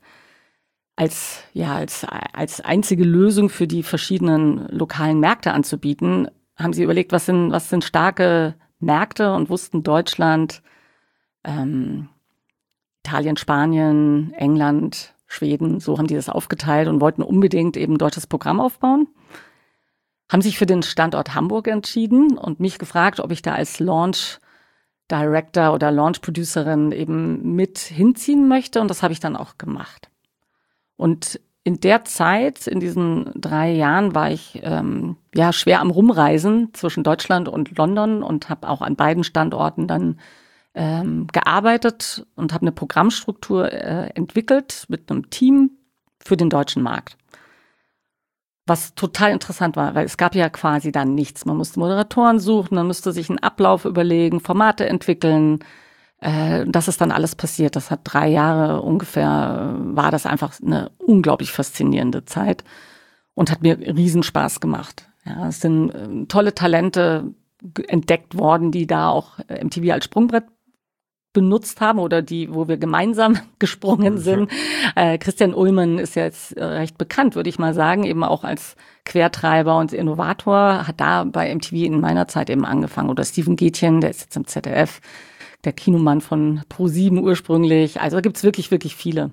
als, ja, als, als einzige Lösung für die verschiedenen lokalen Märkte anzubieten, haben sie überlegt, was sind, was sind starke Märkte und wussten Deutschland, ähm, Italien, Spanien, England, Schweden, so haben die das aufgeteilt und wollten unbedingt eben ein deutsches Programm aufbauen. Haben sich für den Standort Hamburg entschieden und mich gefragt, ob ich da als Launch Director oder Launch Producerin eben mit hinziehen möchte und das habe ich dann auch gemacht. Und in der Zeit, in diesen drei Jahren, war ich ähm, ja schwer am Rumreisen zwischen Deutschland und London und habe auch an beiden Standorten dann ähm, gearbeitet und habe eine Programmstruktur äh, entwickelt mit einem Team für den deutschen Markt. Was total interessant war, weil es gab ja quasi dann nichts. Man musste Moderatoren suchen, man musste sich einen Ablauf überlegen, Formate entwickeln. Äh, das ist dann alles passiert. Das hat drei Jahre ungefähr, war das einfach eine unglaublich faszinierende Zeit und hat mir riesen Spaß gemacht. Ja, es sind äh, tolle Talente entdeckt worden, die da auch M T V als Sprungbrett benutzt haben oder die, wo wir gemeinsam gesprungen sind. Äh, Christian Ullmann ist ja jetzt äh, recht bekannt, würde ich mal sagen, eben auch als Quertreiber und Innovator, hat da bei M T V in meiner Zeit eben angefangen. Oder Steven Gätjen, der ist jetzt im Z D F, der Kinomann von ProSieben ursprünglich. Also da gibt's wirklich, wirklich viele.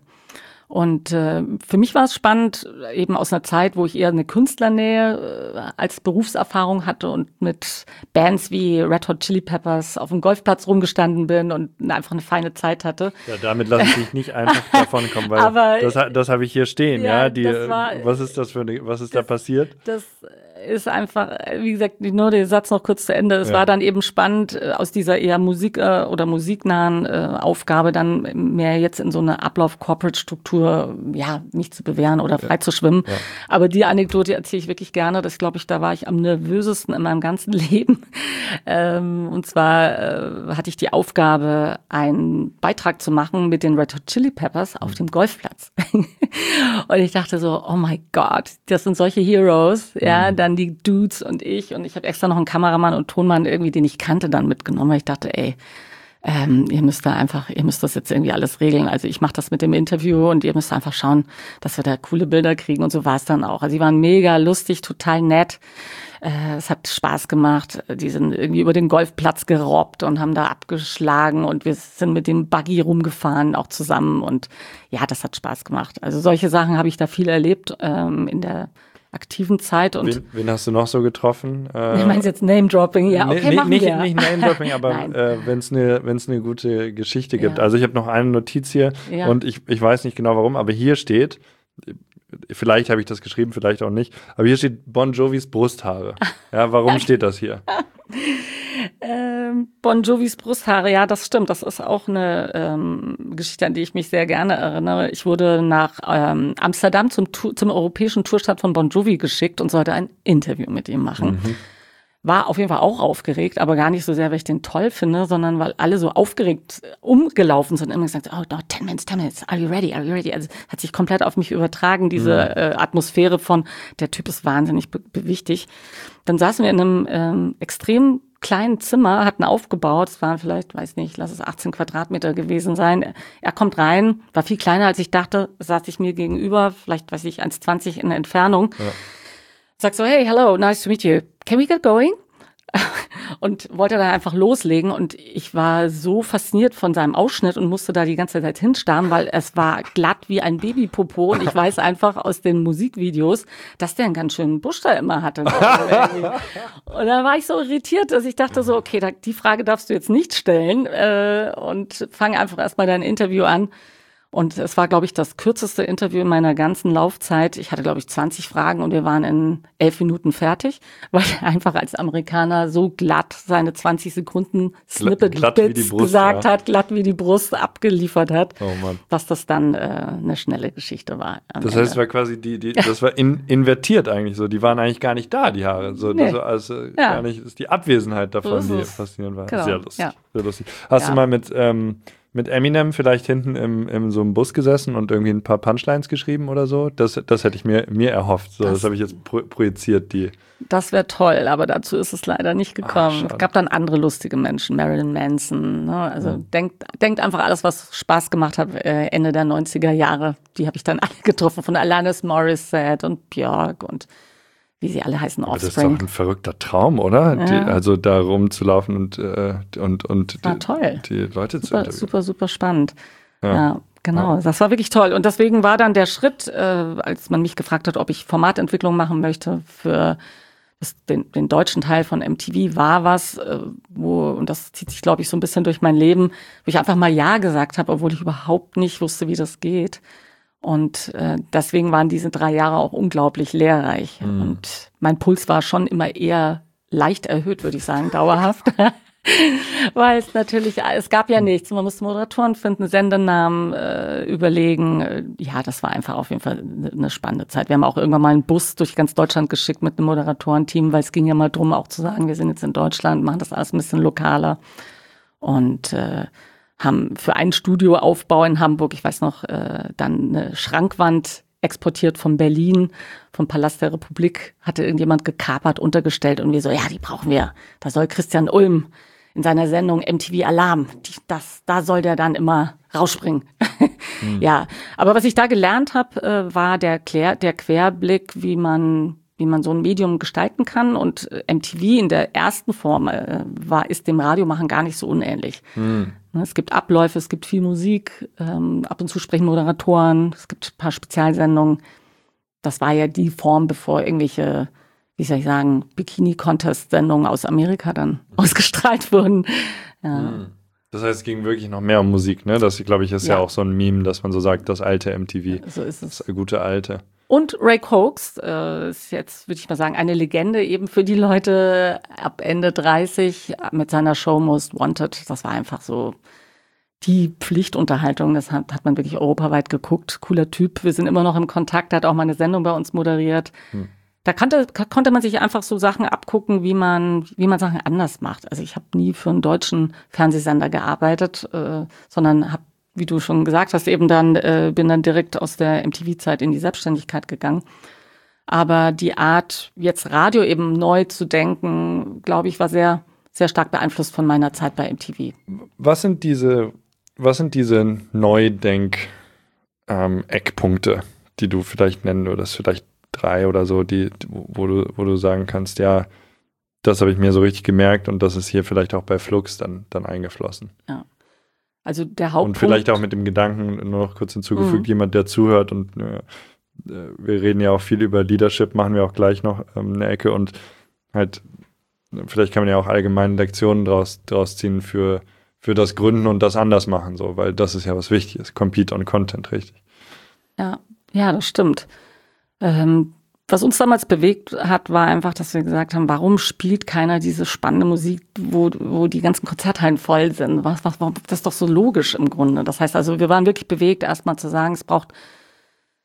Und äh, für mich war es spannend, eben aus einer Zeit, wo ich eher eine Künstlernähe äh, als Berufserfahrung hatte und mit Bands wie Red Hot Chili Peppers auf dem Golfplatz rumgestanden bin und einfach eine feine Zeit hatte. Ja, damit lasse ich dich nicht einfach davon kommen, weil Aber, das, das habe ich hier stehen. Ja, ja die, war, was ist das für eine, was ist das, da passiert? Das ist einfach, wie gesagt, nur den Satz noch kurz zu Ende. Es ja. war dann eben spannend, aus dieser eher Musik- oder musiknahen äh, Aufgabe dann mehr jetzt in so eine Ablauf-Corporate-Struktur, ja, mich zu bewähren oder frei ja. zu schwimmen. Ja. Aber die Anekdote erzähle ich wirklich gerne. Das glaube ich, da war ich am nervösesten in meinem ganzen Leben. Ähm, und zwar äh, hatte ich die Aufgabe, einen Beitrag zu machen mit den Red Hot Chili Peppers auf dem Golfplatz. Und ich dachte so, oh my God, das sind solche Heroes, ja, mhm. dann die Dudes und ich. Und ich habe extra noch einen Kameramann und Tonmann irgendwie, den ich kannte, dann mitgenommen, weil ich dachte, ey, ähm, ihr müsst da einfach, ihr müsst das jetzt irgendwie alles regeln. Also ich mache das mit dem Interview und ihr müsst einfach schauen, dass wir da coole Bilder kriegen. Und so war es dann auch. Also die waren mega lustig, total nett. Äh, es hat Spaß gemacht. Die sind irgendwie über den Golfplatz gerobbt und haben da abgeschlagen und wir sind mit dem Buggy rumgefahren, auch zusammen. Und ja, das hat Spaß gemacht. Also solche Sachen habe ich da viel erlebt ähm, in der aktiven Zeit. Und wen, wen hast du noch so getroffen? Äh, ich meine jetzt Name-Dropping, ja, okay, nee, machen nicht, wir. Nicht Name-Dropping, aber äh, wenn es eine wenn es eine gute Geschichte gibt. Ja. Also ich habe noch eine Notiz hier ja. und ich, ich weiß nicht genau warum, aber hier steht, vielleicht habe ich das geschrieben, vielleicht auch nicht, aber hier steht Bon Jovis Brusthaare. Ja, warum steht das hier? Ähm, Bon Jovis Brusthaare, ja, das stimmt. Das ist auch eine ähm, Geschichte, an die ich mich sehr gerne erinnere. Ich wurde nach ähm, Amsterdam zum, zum europäischen Tourstart von Bon Jovi geschickt und sollte ein Interview mit ihm machen. Mhm. war auf jeden Fall auch aufgeregt, aber gar nicht so sehr, weil ich den toll finde, sondern weil alle so aufgeregt umgelaufen sind und immer gesagt, oh, no, ten minutes, ten minutes, are you ready, are you ready? Also hat sich komplett auf mich übertragen, diese mhm. äh, Atmosphäre von, der Typ ist wahnsinnig be- wichtig. Dann saßen wir in einem ähm, extrem kleinen Zimmer, hatten aufgebaut, es waren vielleicht, weiß nicht, lass es achtzehn Quadratmeter gewesen sein. Er kommt rein, war viel kleiner, als ich dachte, saß ich mir gegenüber, vielleicht, weiß ich, eins zwanzig in der Entfernung. Ja. Sag so, hey, hello, nice to meet you. Can we get going? Und wollte dann einfach loslegen und ich war so fasziniert von seinem Ausschnitt und musste da die ganze Zeit hinstarren, weil es war glatt wie ein Babypopo und ich weiß einfach aus den Musikvideos, dass der einen ganz schönen Busch da immer hatte. Und dann war ich so irritiert, dass ich dachte so, okay, da, die Frage darfst du jetzt nicht stellen äh, und fang einfach erstmal dein Interview an. Und es war, glaube ich, das kürzeste Interview in meiner ganzen Laufzeit. Ich hatte, glaube ich, zwanzig Fragen und wir waren in elf Minuten fertig, weil er einfach als Amerikaner so glatt seine zwanzig Sekunden Snippet-Bits gesagt ja. hat, glatt wie die Brust abgeliefert hat, oh Mann. Dass das dann äh, eine schnelle Geschichte war. Das heißt, es war quasi die, die das war in, invertiert eigentlich so. Die waren eigentlich gar nicht da, die Haare. So, nee. das war also ja. gar nicht, das ist die Abwesenheit davon, so die faszinierend war. Genau. Sehr lustig. Ja. Sehr lustig. Hast ja. du mal mit ähm, mit Eminem vielleicht hinten im, im so einem Bus gesessen und irgendwie ein paar Punchlines geschrieben oder so? Das, das hätte ich mir, mir erhofft. So, das das habe ich jetzt pro, projiziert. Die. Das wäre toll, aber dazu ist es leider nicht gekommen. Ach, es gab dann andere lustige Menschen, Marilyn Manson. Ne? Also mhm. denkt, denkt einfach alles, was Spaß gemacht hat, äh, Ende der neunziger Jahre. Die habe ich dann alle getroffen, von Alanis Morissette und Björk und wie sie alle heißen, Offspring. Das ist doch ein verrückter Traum, oder? Ja. Die, also da rumzulaufen und, äh, und, und war die, toll. die Leute super, zu interviewen. Super, super spannend. Ja, ja genau. Ja. Das war wirklich toll. Und deswegen war dann der Schritt, äh, als man mich gefragt hat, ob ich Formatentwicklung machen möchte für das, den, den deutschen Teil von M T V, war was, äh, wo, und das zieht sich, glaube ich, so ein bisschen durch mein Leben, wo ich einfach mal Ja gesagt habe, obwohl ich überhaupt nicht wusste, wie das geht. Und äh, deswegen waren diese drei Jahre auch unglaublich lehrreich. Mhm. Und mein Puls war schon immer eher leicht erhöht, würde ich sagen, dauerhaft. Weil es natürlich, es gab ja nichts. Man musste Moderatoren finden, Sendenamen äh, überlegen. Ja, das war einfach auf jeden Fall eine spannende Zeit. Wir haben auch irgendwann mal einen Bus durch ganz Deutschland geschickt mit einem Moderatorenteam, weil es ging ja mal drum, auch zu sagen, wir sind jetzt in Deutschland, machen das alles ein bisschen lokaler. Und äh, haben für einen Studioaufbau in Hamburg, ich weiß noch, äh, dann eine Schrankwand exportiert von Berlin, vom Palast der Republik, hatte irgendjemand gekapert, untergestellt und wir so, ja, die brauchen wir. Da soll Christian Ulm in seiner Sendung M T V Alarm, die, das, da soll der dann immer rausspringen. Mhm. Ja, aber was ich da gelernt habe, äh, war der, Klär, der Querblick, wie man wie man so ein Medium gestalten kann. Und M T V in der ersten Form äh, war, ist dem Radiomachen gar nicht so unähnlich. Mhm. Es gibt Abläufe, es gibt viel Musik, ähm, ab und zu sprechen Moderatoren, es gibt ein paar Spezialsendungen. Das war ja die Form, bevor irgendwelche, wie soll ich sagen, Bikini-Contest-Sendungen aus Amerika dann mhm. ausgestrahlt wurden. Ja. Mhm. Das heißt, es ging wirklich noch mehr um Musik, ne? Das, glaube ich, ist ja. ja auch so ein Meme, dass man so sagt, das alte M T V. So ist es. Das gute alte. Und Ray Cox äh, ist jetzt, würde ich mal sagen, eine Legende eben für die Leute ab Ende dreißig mit seiner Show Most Wanted. Das war einfach so die Pflichtunterhaltung. Das hat, hat man wirklich europaweit geguckt. Cooler Typ. Wir sind immer noch im Kontakt. Er hat auch mal eine Sendung bei uns moderiert. Hm. Da konnte, konnte man sich einfach so Sachen abgucken, wie man, wie man Sachen anders macht. Also ich habe nie für einen deutschen Fernsehsender gearbeitet, äh, sondern habe, wie du schon gesagt hast, eben dann äh, bin dann direkt aus der M T V-Zeit in die Selbstständigkeit gegangen. Aber die Art, jetzt Radio eben neu zu denken, glaube ich, war sehr, sehr stark beeinflusst von meiner Zeit bei M T V. Was sind diese, was sind diese Neudenk-Eckpunkte, ähm, die du vielleicht nennen würdest? Vielleicht drei oder so, die, wo du, wo du sagen kannst, ja, das habe ich mir so richtig gemerkt und das ist hier vielleicht auch bei Flux dann, dann eingeflossen. Ja. Also der Hauptpunkt. Und vielleicht auch mit dem Gedanken, nur noch kurz hinzugefügt, mhm. jemand, der zuhört und äh, wir reden ja auch viel über Leadership, machen wir auch gleich noch ähm, eine Ecke und halt, vielleicht kann man ja auch allgemeine Lektionen draus, draus ziehen für, für das Gründen und das anders machen, so, weil das ist ja was Wichtiges, Compete on Content, richtig. Ja, ja, das stimmt. Ähm, was uns damals bewegt hat, war einfach, dass wir gesagt haben, warum spielt keiner diese spannende Musik, wo, wo die ganzen Konzerthallen voll sind? Was, was, das ist doch so logisch im Grunde. Das heißt also, wir waren wirklich bewegt, erstmal zu sagen, es braucht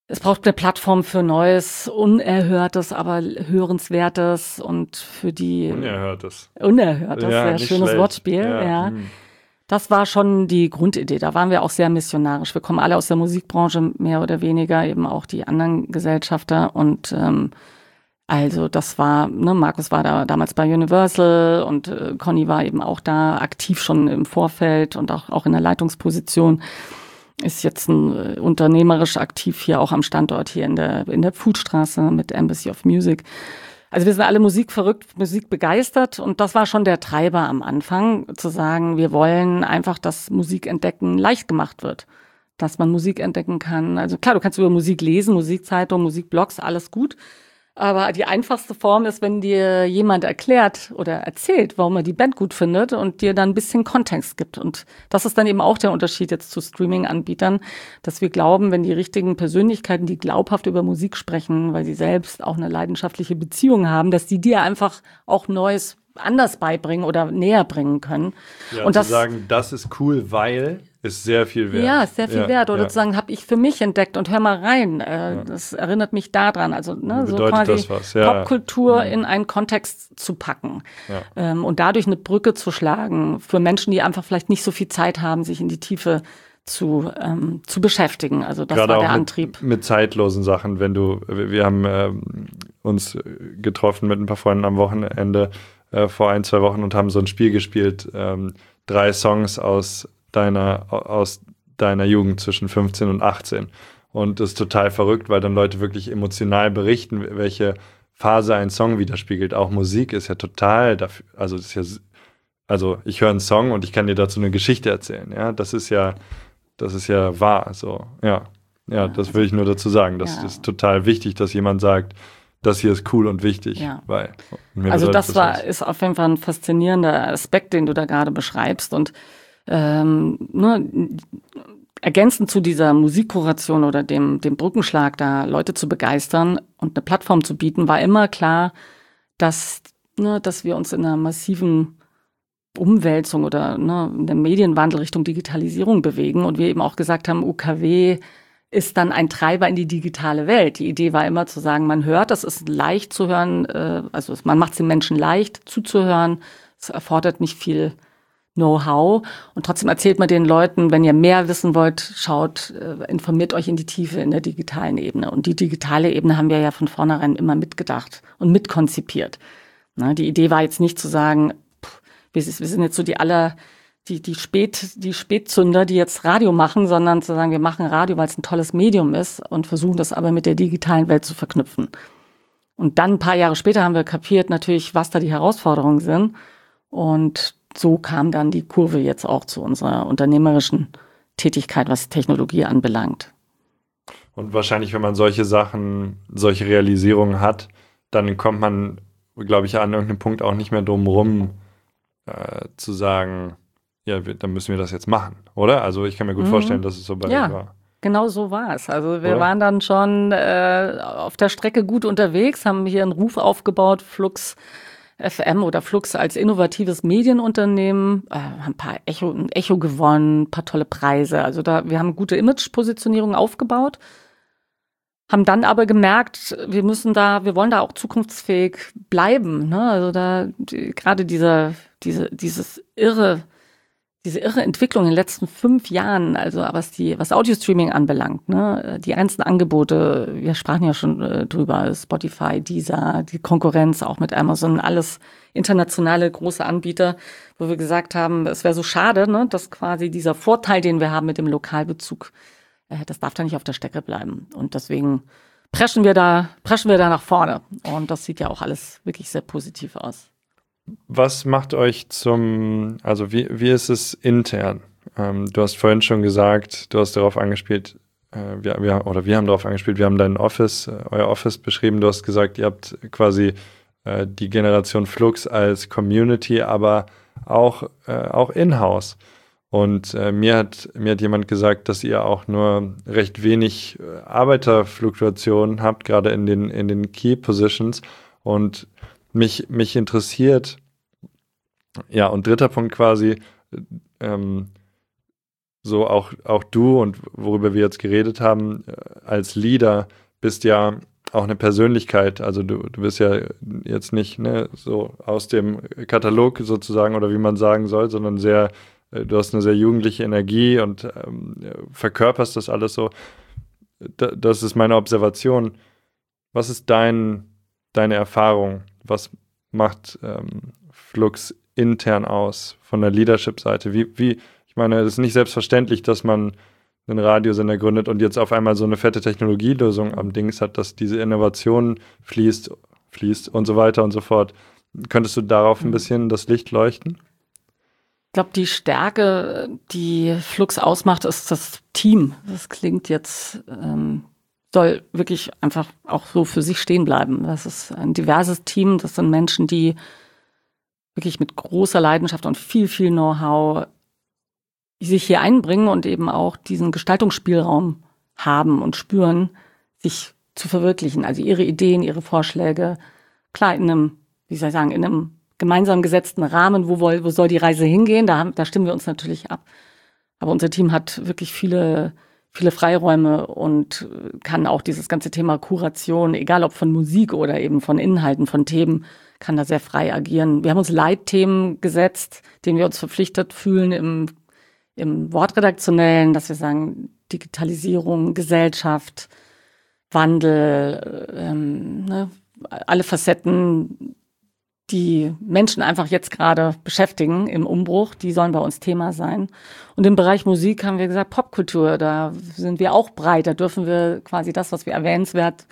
es braucht eine Plattform für Neues, Unerhörtes, aber Hörenswertes und für die... Unerhörtes. Unerhörtes, ja, sehr schönes schlecht. Wortspiel, ja. ja. Hm. Das war schon die Grundidee. Da waren wir auch sehr missionarisch. Wir kommen alle aus der Musikbranche, mehr oder weniger, eben auch die anderen Gesellschafter. Und ähm, also das war, ne, Markus war da damals bei Universal und äh, Conny war eben auch da aktiv schon im Vorfeld und auch, auch in der Leitungsposition. Ist jetzt ein, äh, unternehmerisch aktiv hier auch am Standort hier in der, in der Foodstraße mit Embassy of Music. Also wir sind alle musikverrückt, musikbegeistert und das war schon der Treiber am Anfang, zu sagen, wir wollen einfach, dass Musikentdecken leicht gemacht wird, dass man Musik entdecken kann. Also klar, du kannst über Musik lesen, Musikzeitung, Musikblogs, alles gut. Aber die einfachste Form ist, wenn dir jemand erklärt oder erzählt, warum er die Band gut findet und dir dann ein bisschen Kontext gibt. Und das ist dann eben auch der Unterschied jetzt zu Streaming-Anbietern, dass wir glauben, wenn die richtigen Persönlichkeiten, die glaubhaft über Musik sprechen, weil sie selbst auch eine leidenschaftliche Beziehung haben, dass die dir einfach auch Neues anders beibringen oder näher bringen können. Ja, und zu das, sagen, das ist cool, weil, ist sehr viel wert. Ja, ist sehr viel ja, wert. Oder ja. zu sagen, habe ich für mich entdeckt und hör mal rein. Äh, ja. Das erinnert mich daran. Also ne, so quasi das was? Ja. Popkultur in einen Kontext zu packen ja. ähm, und dadurch eine Brücke zu schlagen für Menschen, die einfach vielleicht nicht so viel Zeit haben, sich in die Tiefe zu, ähm, zu beschäftigen. Also das Gerade war der auch mit, Antrieb. Mit zeitlosen Sachen, wenn du, wir haben ähm, uns getroffen mit ein paar Freunden am Wochenende äh, vor ein, zwei Wochen und haben so ein Spiel gespielt, ähm, drei Songs aus deiner, aus deiner Jugend zwischen fünfzehn und achtzehn. Und das ist total verrückt, weil dann Leute wirklich emotional berichten, welche Phase ein Song widerspiegelt. Auch Musik ist ja total dafür, also das ist ja, also ich höre einen Song und ich kann dir dazu eine Geschichte erzählen. Ja, das ist ja, das ist ja wahr. So, ja, ja, ja das will ich nur dazu sagen. Das ja. ist total wichtig, dass jemand sagt, das hier ist cool und wichtig. Ja. Weil also das, das war, ist auf jeden Fall ein faszinierender Aspekt, den du da gerade beschreibst. Und ähm, ne, ergänzend zu dieser Musikkuration oder dem, dem Brückenschlag, da Leute zu begeistern und eine Plattform zu bieten, war immer klar, dass, ne, dass wir uns in einer massiven Umwälzung oder ne, in dem Medienwandel Richtung Digitalisierung bewegen und wir eben auch gesagt haben, U K W ist dann ein Treiber in die digitale Welt. Die Idee war immer zu sagen, man hört, das ist leicht zu hören, äh, also man macht es den Menschen leicht zuzuhören, es erfordert nicht viel Know-how und trotzdem erzählt man den Leuten, wenn ihr mehr wissen wollt, schaut, äh, informiert euch in die Tiefe in der digitalen Ebene. Und die digitale Ebene haben wir ja von vornherein immer mitgedacht und mitkonzipiert. Na, die Idee war jetzt nicht zu sagen, pff, wir, wir sind jetzt so die aller Die, die, Spät, die Spätzünder, die jetzt Radio machen, sondern zu sagen, wir machen Radio, weil es ein tolles Medium ist und versuchen das aber mit der digitalen Welt zu verknüpfen. Und dann ein paar Jahre später haben wir kapiert natürlich, was da die Herausforderungen sind. Und so kam dann die Kurve jetzt auch zu unserer unternehmerischen Tätigkeit, was Technologie anbelangt. Und wahrscheinlich, wenn man solche Sachen, solche Realisierungen hat, dann kommt man, glaube ich, an irgendeinem Punkt auch nicht mehr drum rum, äh, zu sagen, ja, wir, dann müssen wir das jetzt machen, oder? Also ich kann mir gut mhm. vorstellen, dass es so bei ja, euch war. Genau so war es. Also wir oder? waren dann schon äh, auf der Strecke gut unterwegs, haben hier einen Ruf aufgebaut, Flux F M oder Flux als innovatives Medienunternehmen, äh, haben ein paar Echo, ein Echo gewonnen, ein paar tolle Preise. Also da, wir haben gute Image-Positionierung aufgebaut, haben dann aber gemerkt, wir müssen da, wir wollen da auch zukunftsfähig bleiben. Ne? Also da die, gerade dieser, diese, dieses irre Diese irre Entwicklung in den letzten fünf Jahren, also was die, was Audio-Streaming anbelangt, ne, die einzelnen Angebote, wir sprachen ja schon äh, drüber, Spotify, Deezer, die Konkurrenz auch mit Amazon, alles internationale große Anbieter, wo wir gesagt haben, es wäre so schade, ne, dass quasi dieser Vorteil, den wir haben mit dem Lokalbezug, äh, das darf da nicht auf der Strecke bleiben. Und deswegen preschen wir da, preschen wir da nach vorne. Und das sieht ja auch alles wirklich sehr positiv aus. Was macht euch zum, also wie, wie ist es intern? Ähm, du hast vorhin schon gesagt, du hast darauf angespielt, äh, wir, wir, oder wir haben darauf angespielt, wir haben dein Office, äh, euer Office beschrieben. Du hast gesagt, ihr habt quasi äh, die Generation Flux als Community, aber auch, äh, auch in-house. Und äh, mir hat, mir hat jemand gesagt, dass ihr auch nur recht wenig äh, Arbeiterfluktuationen habt, gerade in den, in den Key Positions. Und Mich, mich interessiert, ja, und dritter Punkt quasi, ähm, so auch, auch du und worüber wir jetzt geredet haben, als Leader bist ja auch eine Persönlichkeit. Also du, du bist ja jetzt nicht ne, so aus dem Katalog sozusagen oder wie man sagen soll, sondern sehr, du hast eine sehr jugendliche Energie und ähm, verkörperst das alles so. Da, das ist meine Observation. Was ist dein, deine Erfahrung? Was macht ähm, Flux intern aus von der Leadership-Seite? Wie, wie, ich meine, es ist nicht selbstverständlich, dass man einen Radiosender gründet und jetzt auf einmal so eine fette Technologielösung am Dings hat, dass diese Innovation fließt, fließt und so weiter und so fort. Könntest du darauf ein bisschen das Licht leuchten? Ich glaube, die Stärke, die Flux ausmacht, ist das Team. Das klingt jetzt, ähm, soll wirklich einfach auch so für sich stehen bleiben. Das ist ein diverses Team. Das sind Menschen, die wirklich mit großer Leidenschaft und viel, viel Know-how sich hier einbringen und eben auch diesen Gestaltungsspielraum haben und spüren, sich zu verwirklichen. Also ihre Ideen, ihre Vorschläge, klar in einem, wie soll ich sagen, in einem gemeinsam gesetzten Rahmen, wo, wo soll die Reise hingehen, da, da stimmen wir uns natürlich ab. Aber unser Team hat wirklich viele, viele Freiräume und kann auch dieses ganze Thema Kuration, egal ob von Musik oder eben von Inhalten, von Themen, kann da sehr frei agieren. Wir haben uns Leitthemen gesetzt, denen wir uns verpflichtet fühlen im im Wortredaktionellen, dass wir sagen, Digitalisierung, Gesellschaft, Wandel, ähm, ne, alle Facetten, die Menschen einfach jetzt gerade beschäftigen im Umbruch, die sollen bei uns Thema sein. Und im Bereich Musik haben wir gesagt, Popkultur, da sind wir auch breit, da dürfen wir quasi das, was wir erwähnenswert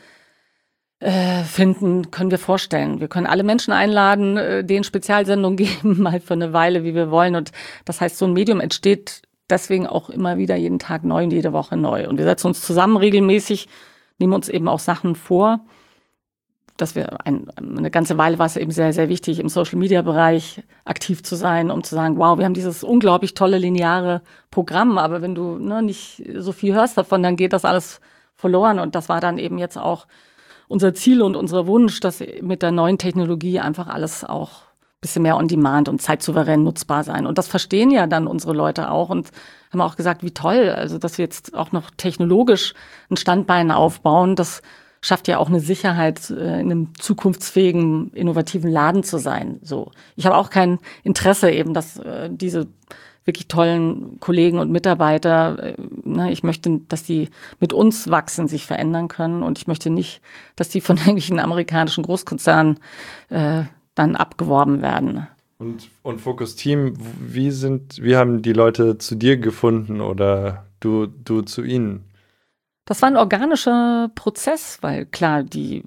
äh, finden, können wir vorstellen. Wir können alle Menschen einladen, äh, denen Spezialsendungen geben, mal für eine Weile, wie wir wollen. Und das heißt, so ein Medium entsteht deswegen auch immer wieder jeden Tag neu und jede Woche neu. Und wir setzen uns zusammen regelmäßig, nehmen uns eben auch Sachen vor, dass wir ein, eine ganze Weile war es eben sehr, sehr wichtig, im Social-Media-Bereich aktiv zu sein, um zu sagen, wow, wir haben dieses unglaublich tolle lineare Programm, aber wenn du ne, nicht so viel hörst davon, dann geht das alles verloren. Und das war dann eben jetzt auch unser Ziel und unser Wunsch, dass mit der neuen Technologie einfach alles auch ein bisschen mehr on demand und zeitsouverän nutzbar sein. Und das verstehen ja dann unsere Leute auch und haben auch gesagt, wie toll, also dass wir jetzt auch noch technologisch ein Standbein aufbauen, das schafft ja auch eine Sicherheit, in einem zukunftsfähigen, innovativen Laden zu sein. So, ich habe auch kein Interesse eben, dass äh, diese wirklich tollen Kollegen und Mitarbeiter, äh, ne, ich möchte, dass die mit uns wachsen, sich verändern können und ich möchte nicht, dass die von irgendwelchen amerikanischen Großkonzernen äh, dann abgeworben werden. Und, und Focus Team, wie sind, wie haben die Leute zu dir gefunden oder du, du zu ihnen? Das war ein organischer Prozess, weil klar, die,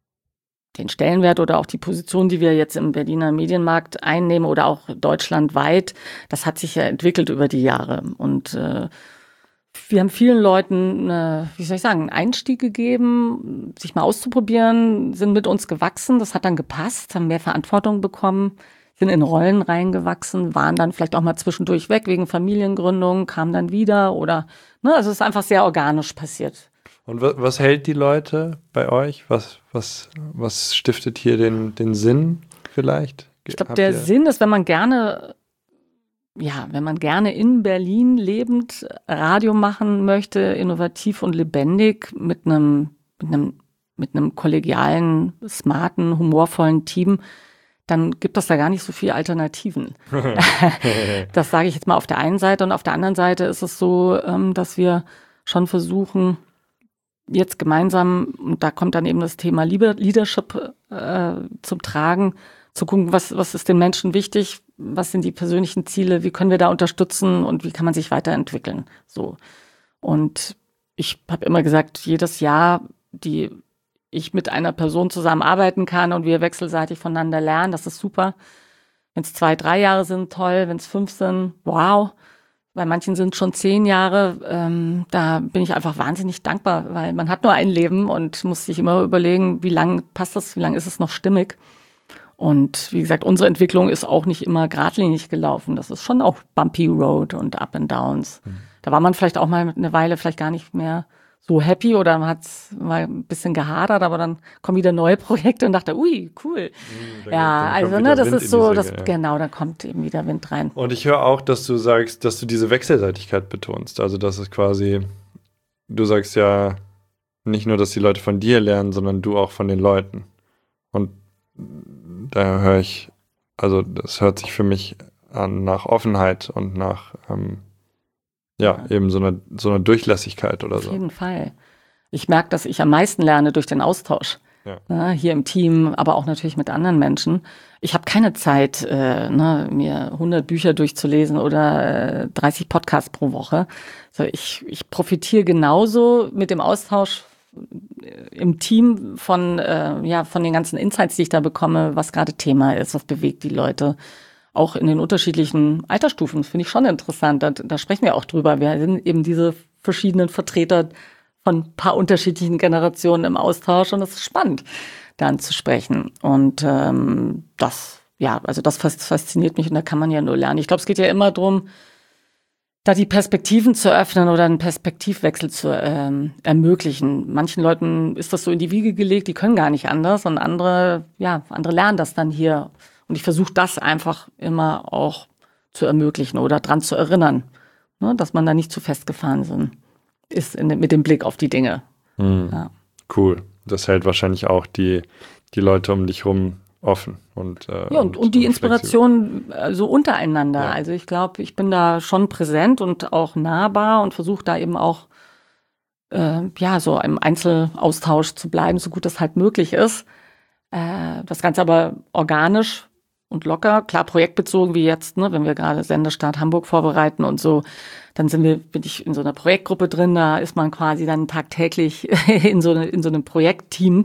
den Stellenwert oder auch die Position, die wir jetzt im Berliner Medienmarkt einnehmen oder auch deutschlandweit, das hat sich ja entwickelt über die Jahre. Und äh, wir haben vielen Leuten, äh, wie soll ich sagen, einen Einstieg gegeben, sich mal auszuprobieren, sind mit uns gewachsen, das hat dann gepasst, haben mehr Verantwortung bekommen, sind in Rollen reingewachsen, waren dann vielleicht auch mal zwischendurch weg wegen Familiengründung, kamen dann wieder oder, ne, also es ist einfach sehr organisch passiert. Und was, was hält die Leute bei euch? Was, was, was stiftet hier den, den Sinn vielleicht? Ich glaube, der Sinn ist, wenn man gerne, ja, wenn man gerne in Berlin lebend Radio machen möchte, innovativ und lebendig mit einem, mit einem, mit einem kollegialen, smarten, humorvollen Team, dann gibt es da gar nicht so viele Alternativen. Das sage ich jetzt mal auf der einen Seite. Und auf der anderen Seite ist es so, dass wir schon versuchen, jetzt gemeinsam, und da kommt dann eben das Thema Leadership äh, zum Tragen, zu gucken, was, was ist den Menschen wichtig, was sind die persönlichen Ziele, wie können wir da unterstützen und wie kann man sich weiterentwickeln. So. Und ich habe immer gesagt, jedes Jahr, die ich mit einer Person zusammenarbeiten kann und wir wechselseitig voneinander lernen, das ist super. Wenn es zwei, drei Jahre sind, toll. Wenn es fünf sind, wow. Bei manchen sind es schon zehn Jahre. Ähm, da bin ich einfach wahnsinnig dankbar, weil man hat nur ein Leben und muss sich immer überlegen, wie lange passt das, wie lange ist es noch stimmig. Und wie gesagt, unsere Entwicklung ist auch nicht immer geradlinig gelaufen. Das ist schon auch bumpy road und up and downs. Mhm. Da war man vielleicht auch mal eine Weile vielleicht gar nicht mehr so happy oder man hat mal ein bisschen gehadert, aber dann kommen wieder neue Projekte und dachte, ui, cool. Mhm, ja, also ne, das ist so, das, ja. Genau, da kommt eben wieder Wind rein. Und ich höre auch, dass du sagst, dass du diese Wechselseitigkeit betonst. Also das ist quasi, du sagst ja nicht nur, dass die Leute von dir lernen, sondern du auch von den Leuten. Und da höre ich, also das hört sich für mich an nach Offenheit und nach ähm, ja, ja, eben so eine, so eine Durchlässigkeit oder Auf so. Auf jeden Fall. Ich merke, dass ich am meisten lerne durch den Austausch. Ja. Ne, hier im Team, aber auch natürlich mit anderen Menschen. Ich habe keine Zeit, äh, ne, mir hundert Bücher durchzulesen oder äh, dreißig Podcasts pro Woche. So, ich, ich profitiere genauso mit dem Austausch im Team von, äh, ja, von den ganzen Insights, die ich da bekomme, was gerade Thema ist, was bewegt die Leute. Auch in den unterschiedlichen Altersstufen, das finde ich schon interessant. Da, da sprechen wir auch drüber. Wir sind eben diese verschiedenen Vertreter von ein paar unterschiedlichen Generationen im Austausch und es ist spannend, dann zu sprechen. Und ähm, das, ja, also das fasziniert mich und da kann man ja nur lernen. Ich glaube, es geht ja immer darum, da die Perspektiven zu öffnen oder einen Perspektivwechsel zu ähm, ermöglichen. Manchen Leuten ist das so in die Wiege gelegt, die können gar nicht anders und andere, ja, andere lernen das dann hier. Und ich versuche das einfach immer auch zu ermöglichen oder dran zu erinnern, ne, dass man da nicht zu festgefahren sind, ist in, mit dem Blick auf die Dinge. Mhm. Ja. Cool. Das hält wahrscheinlich auch die, die Leute um dich rum offen. Und, äh, ja, und, und die Inspiration so also untereinander. Ja. Also ich glaube, ich bin da schon präsent und auch nahbar und versuche da eben auch äh, ja so im Einzelaustausch zu bleiben, so gut das halt möglich ist. Äh, das Ganze aber organisch und locker, klar projektbezogen wie jetzt, ne, wenn wir gerade Sendestart Hamburg vorbereiten und so, dann sind wir, bin ich in so einer Projektgruppe drin, da ist man quasi dann tagtäglich in so, eine, in so einem Projektteam.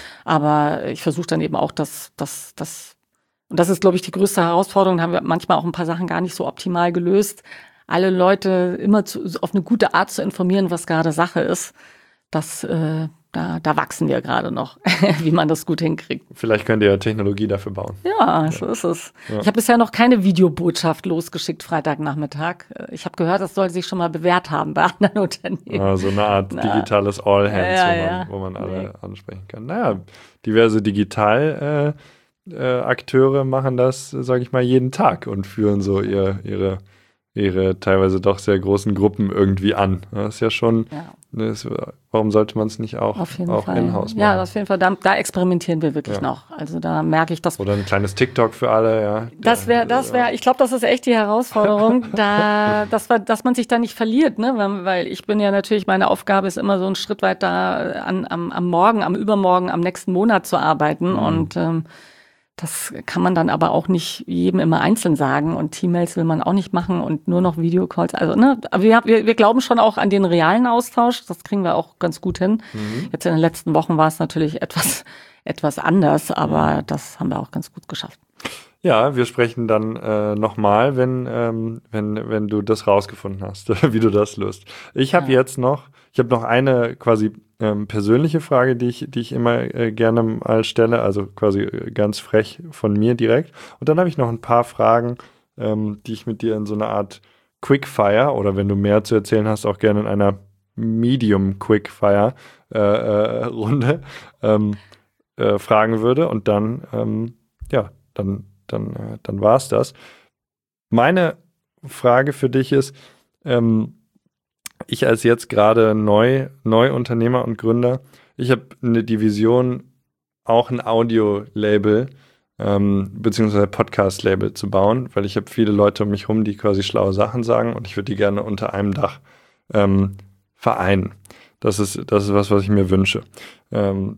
Aber ich versuche dann eben auch, dass das, das, und das ist, glaube ich, die größte Herausforderung, da haben wir manchmal auch ein paar Sachen gar nicht so optimal gelöst, alle Leute immer zu, auf eine gute Art zu informieren, was gerade Sache ist. Das, äh, da, da wachsen wir gerade noch, wie man das gut hinkriegt. Vielleicht könnt ihr ja Technologie dafür bauen. Ja, so ja. ist es. Ja. Ich habe bisher noch keine Videobotschaft losgeschickt, Freitagnachmittag. Ich habe gehört, das soll sich schon mal bewährt haben bei anderen Unternehmen. Ah, so eine Art Na. digitales All-Hands, ja, wo, man, ja. wo man alle nee. ansprechen kann. Naja, diverse Digital- äh, äh, Akteure machen das, sage ich mal, jeden Tag und führen so ihr, ihre ihre teilweise doch sehr großen Gruppen irgendwie an. Das ist ja schon, ja. Das, warum sollte man es nicht auch, auch in-house machen? Ja, auf jeden Fall, da, da experimentieren wir wirklich ja. noch. Also da merke ich, dass... Oder ein kleines TikTok für alle, ja. Das wäre, das wäre, ich glaube, das ist echt die Herausforderung, da, dass, wir, dass man sich da nicht verliert, ne? Weil, weil ich bin ja natürlich, meine Aufgabe ist immer so einen Schritt weit da an, am, am Morgen, am Übermorgen, am nächsten Monat zu arbeiten mhm. und ähm, das kann man dann aber auch nicht jedem immer einzeln sagen und Teammails will man auch nicht machen und nur noch Videocalls. Also, ne, aber wir, wir, wir glauben schon auch an den realen Austausch. Das kriegen wir auch ganz gut hin. Mhm. Jetzt in den letzten Wochen war es natürlich etwas, etwas anders, aber das haben wir auch ganz gut geschafft. Ja, wir sprechen dann äh, nochmal, wenn, ähm, wenn, wenn du das rausgefunden hast, wie du das löst. Ich habe ja. jetzt noch, ich habe noch eine quasi ähm, persönliche Frage, die ich, die ich immer äh, gerne mal stelle, also quasi ganz frech von mir direkt. Und dann habe ich noch ein paar Fragen, ähm, die ich mit dir in so einer Art Quickfire oder wenn du mehr zu erzählen hast, auch gerne in einer Medium Quickfire äh, äh, Runde ähm, äh, fragen würde. Und dann, ähm, ja, dann dann, äh, dann war es das. Meine Frage für dich ist, ähm, ich als jetzt gerade neu, Neuunternehmer und Gründer, ich habe eine Division, auch ein Audio-Label ähm, beziehungsweise Podcast-Label zu bauen, weil ich habe viele Leute um mich herum, die quasi schlaue Sachen sagen und ich würde die gerne unter einem Dach ähm, vereinen. Das ist, das ist was, was ich mir wünsche. Ähm,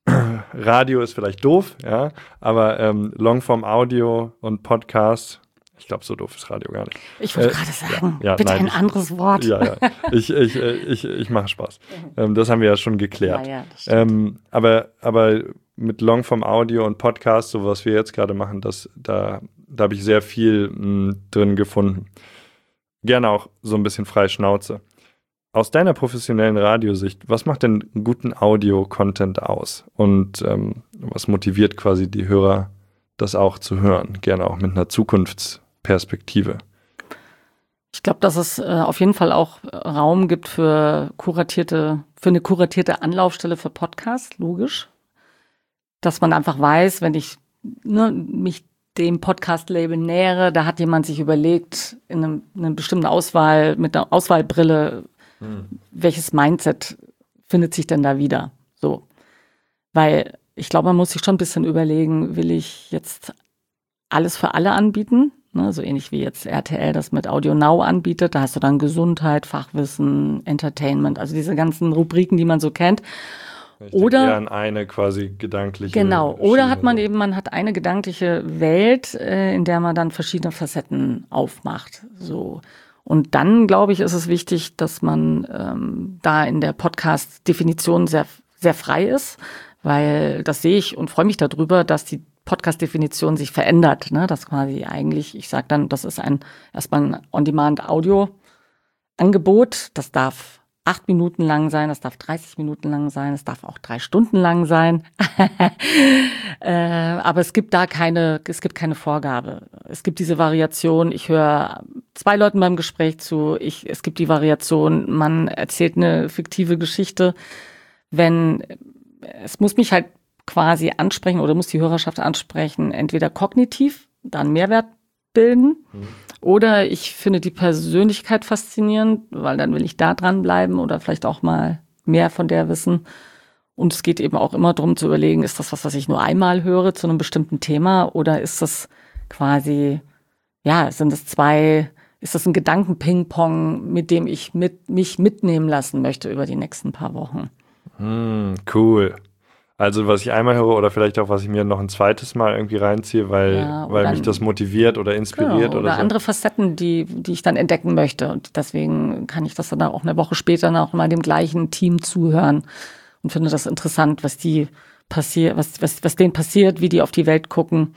Radio ist vielleicht doof, ja, aber ähm, Longform-Audio und Podcast, ich glaube, so doof ist Radio gar nicht. Ich wollte äh, gerade sagen, ja, ja, bitte nein, ein ich, anderes Wort. Ja, ja, ich, ich, ich, ich mache Spaß. Ähm, das haben wir ja schon geklärt. Ja, ja, ähm, aber, aber mit Longform-Audio und Podcast, so was wir jetzt gerade machen, das, da, da habe ich sehr viel mh, drin gefunden. Gerne auch so ein bisschen frei Schnauze. Aus deiner professionellen Radiosicht, was macht denn guten Audio-Content aus? Und ähm, was motiviert quasi die Hörer, das auch zu hören? Gerne auch mit einer Zukunftsperspektive. Ich glaube, dass es äh, auf jeden Fall auch Raum gibt für kuratierte, für eine kuratierte Anlaufstelle für Podcasts, logisch. Dass man einfach weiß, wenn ich ne, mich dem Podcast-Label nähere, da hat jemand sich überlegt, in einem, in einer bestimmten Auswahl, mit einer Auswahlbrille, hm. welches Mindset findet sich denn da wieder? So. Weil ich glaube, man muss sich schon ein bisschen überlegen, will ich jetzt alles für alle anbieten? Ne, so ähnlich wie jetzt R T L das mit Audio Now anbietet. Da hast du dann Gesundheit, Fachwissen, Entertainment, also diese ganzen Rubriken, die man so kennt. Ich oder denke eher an eine quasi gedankliche. Genau. Oder hat man eben, man hat eine gedankliche Welt, äh, in der man dann verschiedene Facetten aufmacht. So. Und dann, glaube ich, ist es wichtig, dass man ähm, da in der Podcast-Definition sehr, sehr frei ist, weil das sehe ich und freue mich darüber, dass die Podcast-Definition sich verändert, ne? Das quasi eigentlich, ich sage dann, das ist ein erstmal ein On-Demand-Audio-Angebot. Das darf acht Minuten lang sein, das darf dreißig Minuten lang sein, es darf auch drei Stunden lang sein. äh, aber es gibt da keine, es gibt keine Vorgabe. Es gibt diese Variation, ich höre zwei Leuten beim Gespräch zu, ich, es gibt die Variation, man erzählt eine fiktive Geschichte. Wenn, es muss mich halt quasi ansprechen oder muss die Hörerschaft ansprechen, entweder kognitiv, dann Mehrwert bilden, mhm. oder ich finde die Persönlichkeit faszinierend, weil dann will ich da dranbleiben oder vielleicht auch mal mehr von der wissen. Und es geht eben auch immer darum zu überlegen, ist das was, was ich nur einmal höre zu einem bestimmten Thema oder ist das quasi, ja, sind das zwei, ist das ein Gedanken-Ping-Pong, mit dem ich mit, mich mitnehmen lassen möchte über die nächsten paar Wochen. Mm, cool. Also was ich einmal höre oder vielleicht auch, was ich mir noch ein zweites Mal irgendwie reinziehe, weil, ja, weil mich das motiviert oder inspiriert. Genau, oder, oder so. andere Facetten, die, die ich dann entdecken möchte. Und deswegen kann ich das dann auch eine Woche später noch mal dem gleichen Team zuhören und finde das interessant, was die passiert, was, was, was denen passiert, wie die auf die Welt gucken.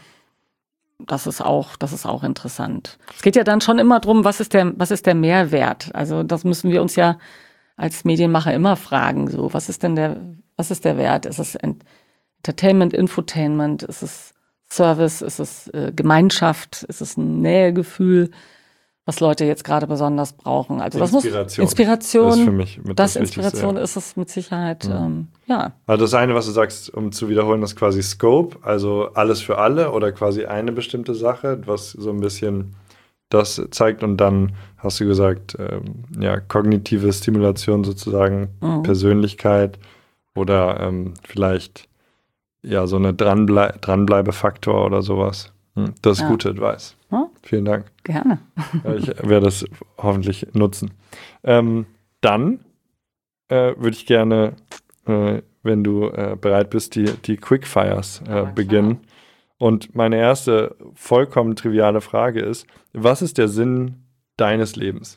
Das ist auch, das ist auch interessant. Es geht ja dann schon immer darum, was ist der, was ist der Mehrwert? Also das müssen wir uns ja als Medienmacher immer fragen. So, was ist denn der Was ist der Wert? Ist es Entertainment, Infotainment? Ist es Service? Ist es äh, Gemeinschaft? Ist es ein Nähegefühl, was Leute jetzt gerade besonders brauchen? Also das Inspiration. muss Inspiration. Das ist für mich mit das das Inspiration ja. ist es mit Sicherheit. Ja. Ähm, ja. Also das eine, was du sagst, um zu wiederholen, ist quasi Scope, also alles für alle oder quasi eine bestimmte Sache, was so ein bisschen das zeigt. Und dann hast du gesagt, ähm, ja, kognitive Stimulation sozusagen, mhm. Persönlichkeit. Oder ähm, vielleicht ja so eine Dranblei- Dranbleibefaktor oder sowas. Hm, das ist ja. gute Advice. Hm? Vielen Dank. Gerne. Ich werde das hoffentlich nutzen. Ähm, dann äh, würde ich gerne, äh, wenn du äh, bereit bist, die, die Quickfires äh, beginnen. Und meine erste vollkommen triviale Frage ist, was ist der Sinn deines Lebens?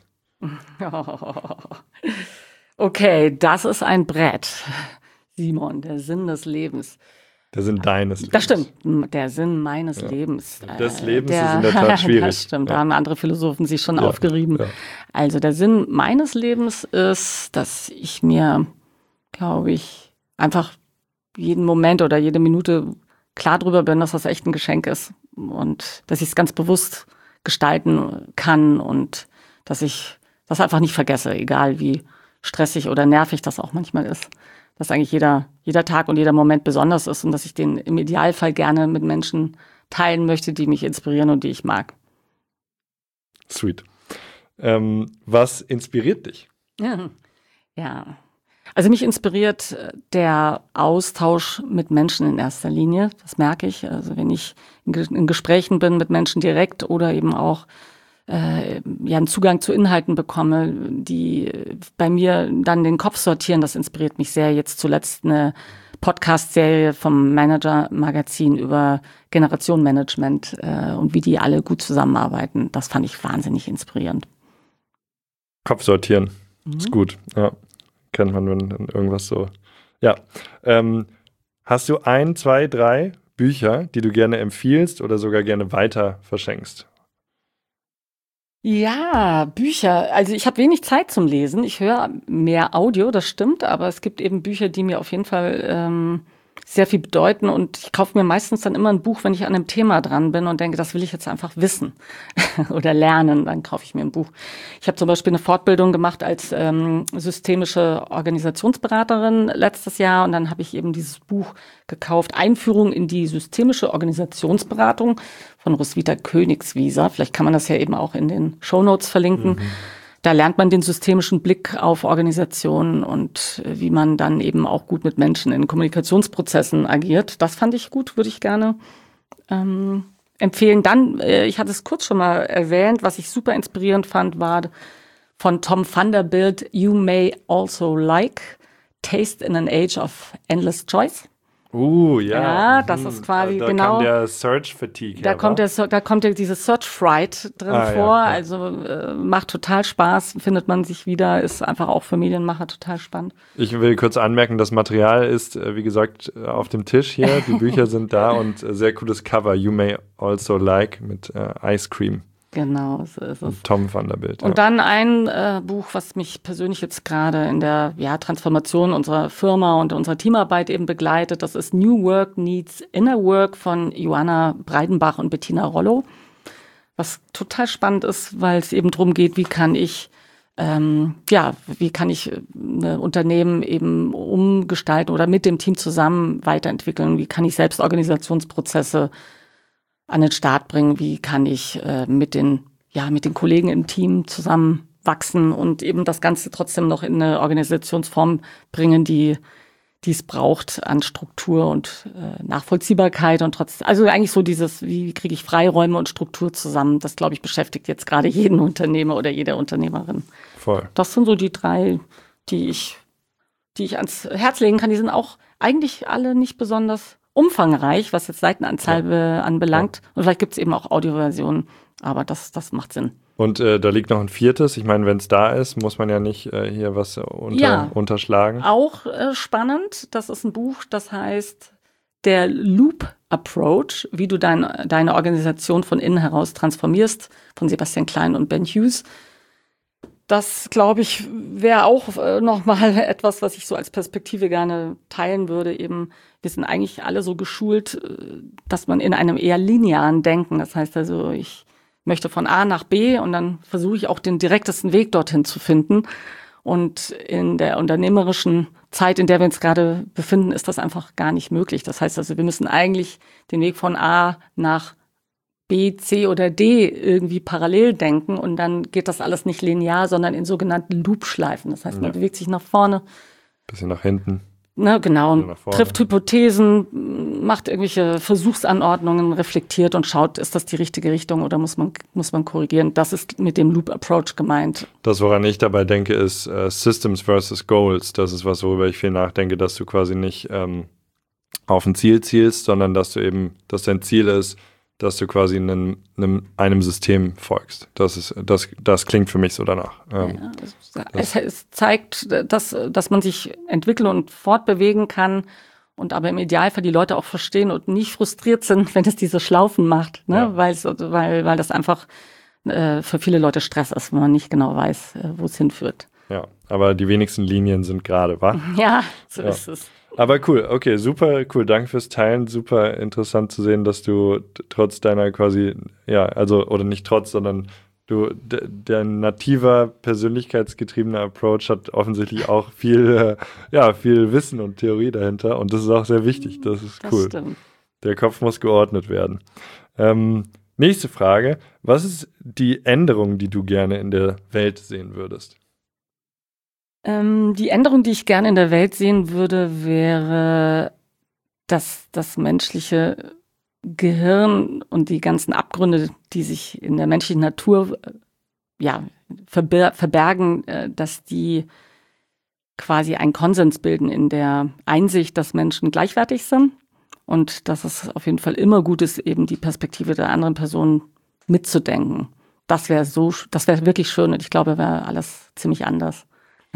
Okay, das ist ein Brett. Simon, der Sinn des Lebens. Der Sinn deines Lebens. Das stimmt, der Sinn meines ja. Lebens. Des Lebens der, ist in der Tat schwierig. Das stimmt, ja. da haben andere Philosophen sich schon ja. aufgerieben. Ja. Also der Sinn meines Lebens ist, dass ich mir, glaube ich, einfach jeden Moment oder jede Minute klar drüber bin, dass das echt ein Geschenk ist. Und dass ich es ganz bewusst gestalten kann und dass ich das einfach nicht vergesse, egal wie stressig oder nervig das auch manchmal ist. Dass eigentlich jeder, jeder Tag und jeder Moment besonders ist und dass ich den im Idealfall gerne mit Menschen teilen möchte, die mich inspirieren und die ich mag. Sweet. Ähm, was inspiriert dich? Ja. ja, also mich inspiriert der Austausch mit Menschen in erster Linie. Das merke ich. Also wenn ich in, in Gesprächen bin mit Menschen direkt oder eben auch Äh, ja, einen Zugang zu Inhalten bekomme, die bei mir dann den Kopf sortieren. Das inspiriert mich sehr. Jetzt zuletzt eine Podcast-Serie vom Manager-Magazin über Generationenmanagement äh, und wie die alle gut zusammenarbeiten. Das fand ich wahnsinnig inspirierend. Kopf sortieren, mhm. ist gut. Ja, kennt man, wenn irgendwas so. Ja, ähm, hast du ein, zwei, drei Bücher, die du gerne empfiehlst oder sogar gerne weiter verschenkst? Ja, Bücher. Also ich habe wenig Zeit zum Lesen. Ich höre mehr Audio, das stimmt, aber es gibt eben Bücher, die mir auf jeden Fall ähm, sehr viel bedeuten und ich kaufe mir meistens dann immer ein Buch, wenn ich an einem Thema dran bin und denke, das will ich jetzt einfach wissen oder lernen, dann kaufe ich mir ein Buch. Ich habe zum Beispiel eine Fortbildung gemacht als ähm, systemische Organisationsberaterin letztes Jahr und dann habe ich eben dieses Buch gekauft, Einführung in die systemische Organisationsberatung von Roswitha Königswieser. Vielleicht kann man das ja eben auch in den Shownotes verlinken. Mhm. Da lernt man den systemischen Blick auf Organisationen und wie man dann eben auch gut mit Menschen in Kommunikationsprozessen agiert. Das fand ich gut, würde ich gerne ähm, empfehlen. Dann, äh, ich hatte es kurz schon mal erwähnt, was ich super inspirierend fand, war von Tom Vanderbilt, You May Also Like, Taste in an Age of Endless Choice. Uh, ja. Ja, das ist quasi da, da genau. Da kommt der Search Fatigue Da her, kommt der, da kommt ja diese Search Fright drin ah, vor. Ja, ja. Also äh, macht total Spaß, findet man sich wieder, ist einfach auch für Medienmacher total spannend. Ich will kurz anmerken, das Material ist, wie gesagt, auf dem Tisch hier. Die Bücher sind da und sehr cooles Cover. You May Also Like mit äh, Ice Cream. Genau, so ist es. Und Tom Vanderbilt. Und ja. dann ein äh, Buch, was mich persönlich jetzt gerade in der ja, Transformation unserer Firma und unserer Teamarbeit eben begleitet. Das ist New Work Needs Inner Work von Joanna Breidenbach und Bettina Rollo. Was total spannend ist, weil es eben darum geht, wie kann ich ähm, ja, wie kann ich ein Unternehmen eben umgestalten oder mit dem Team zusammen weiterentwickeln? Wie kann ich selbst Organisationsprozesse an den Start bringen, wie kann ich äh, mit den ja mit den Kollegen im Team zusammen wachsen und eben das Ganze trotzdem noch in eine Organisationsform bringen, die die es braucht an Struktur und äh, Nachvollziehbarkeit und trotzdem, also eigentlich so dieses, wie kriege ich Freiräume und Struktur zusammen, das glaube ich beschäftigt jetzt gerade jeden Unternehmer oder jede Unternehmerin. Voll. Das sind so die drei, die ich die ich ans Herz legen kann. Die sind auch eigentlich alle nicht besonders umfangreich, was jetzt Seitenanzahl ja. anbelangt. Ja. Und vielleicht gibt es eben auch Audioversionen, aber das, das macht Sinn. Und äh, da liegt noch ein viertes. Ich meine, wenn es da ist, muss man ja nicht äh, hier was unter, ja, unterschlagen. Auch äh, spannend. Das ist ein Buch, das heißt Der Loop Approach, wie du dein, deine Organisation von innen heraus transformierst, von Sebastian Klein und Ben Hughes. Das, glaube ich, wäre auch äh, nochmal etwas, was ich so als Perspektive gerne teilen würde. Eben, wir sind eigentlich alle so geschult, dass man in einem eher linearen Denken, das heißt also, ich möchte von A nach B und dann versuche ich auch den direktesten Weg dorthin zu finden. Und in der unternehmerischen Zeit, in der wir uns gerade befinden, ist das einfach gar nicht möglich. Das heißt also, wir müssen eigentlich den Weg von A nach B, C oder D irgendwie parallel denken und dann geht das alles nicht linear, sondern in sogenannten Loop-Schleifen. Das heißt, man ja. bewegt sich nach vorne. Bisschen nach hinten. Ne, genau, trifft Hypothesen, macht irgendwelche Versuchsanordnungen, reflektiert und schaut, ist das die richtige Richtung oder muss man, muss man korrigieren. Das ist mit dem Loop-Approach gemeint. Das, woran ich dabei denke, ist äh, Systems versus Goals. Das ist was, worüber ich viel nachdenke, dass du quasi nicht ähm, auf ein Ziel zielst, sondern dass du eben, dass dein Ziel ist, dass du quasi einem, einem, einem System folgst. Das ist, das, das klingt für mich so danach. Ähm, ja, es, es zeigt, dass, dass man sich entwickeln und fortbewegen kann und aber im Idealfall die Leute auch verstehen und nicht frustriert sind, wenn es diese Schlaufen macht, ne? Ja. Weil, weil, weil das einfach äh, für viele Leute Stress ist, wenn man nicht genau weiß, äh, wo es hinführt. Ja, aber die wenigsten Linien sind gerade, wa? Ja, so ja. ist es. Aber cool, okay, super cool, danke fürs Teilen, super interessant zu sehen, dass du trotz deiner quasi, ja, also, oder nicht trotz, sondern du, d- dein nativer, persönlichkeitsgetriebener Approach hat offensichtlich auch viel, äh, ja, viel Wissen und Theorie dahinter und das ist auch sehr wichtig, das ist das cool. Stimmt. Der Kopf muss geordnet werden. Ähm, nächste Frage, was ist die Änderung, die du gerne in der Welt sehen würdest? Die Änderung, die ich gerne in der Welt sehen würde, wäre, dass das menschliche Gehirn und die ganzen Abgründe, die sich in der menschlichen Natur ja, verber- verbergen, dass die quasi einen Konsens bilden in der Einsicht, dass Menschen gleichwertig sind und dass es auf jeden Fall immer gut ist, eben die Perspektive der anderen Person mitzudenken. Das wäre so, das wäre wirklich schön und ich glaube, wäre alles ziemlich anders.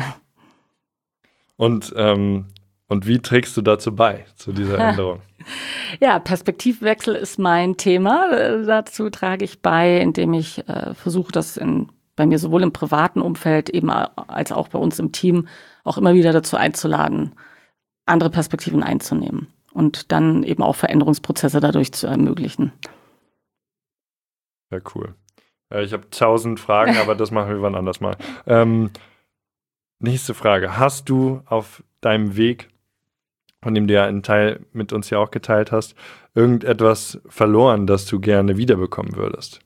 Und, ähm, und wie trägst du dazu bei, zu dieser Änderung? Ja, Perspektivwechsel ist mein Thema. Äh, dazu trage ich bei, indem ich äh, versuche, das in, bei mir sowohl im privaten Umfeld eben als auch bei uns im Team auch immer wieder dazu einzuladen, andere Perspektiven einzunehmen. und dann eben auch Veränderungsprozesse dadurch zu ermöglichen. Ja, cool. Ich habe tausend Fragen, aber das machen wir wann anders mal. Ähm, nächste Frage. Hast du auf deinem Weg, von dem du ja einen Teil mit uns ja auch geteilt hast, irgendetwas verloren, das du gerne wiederbekommen würdest?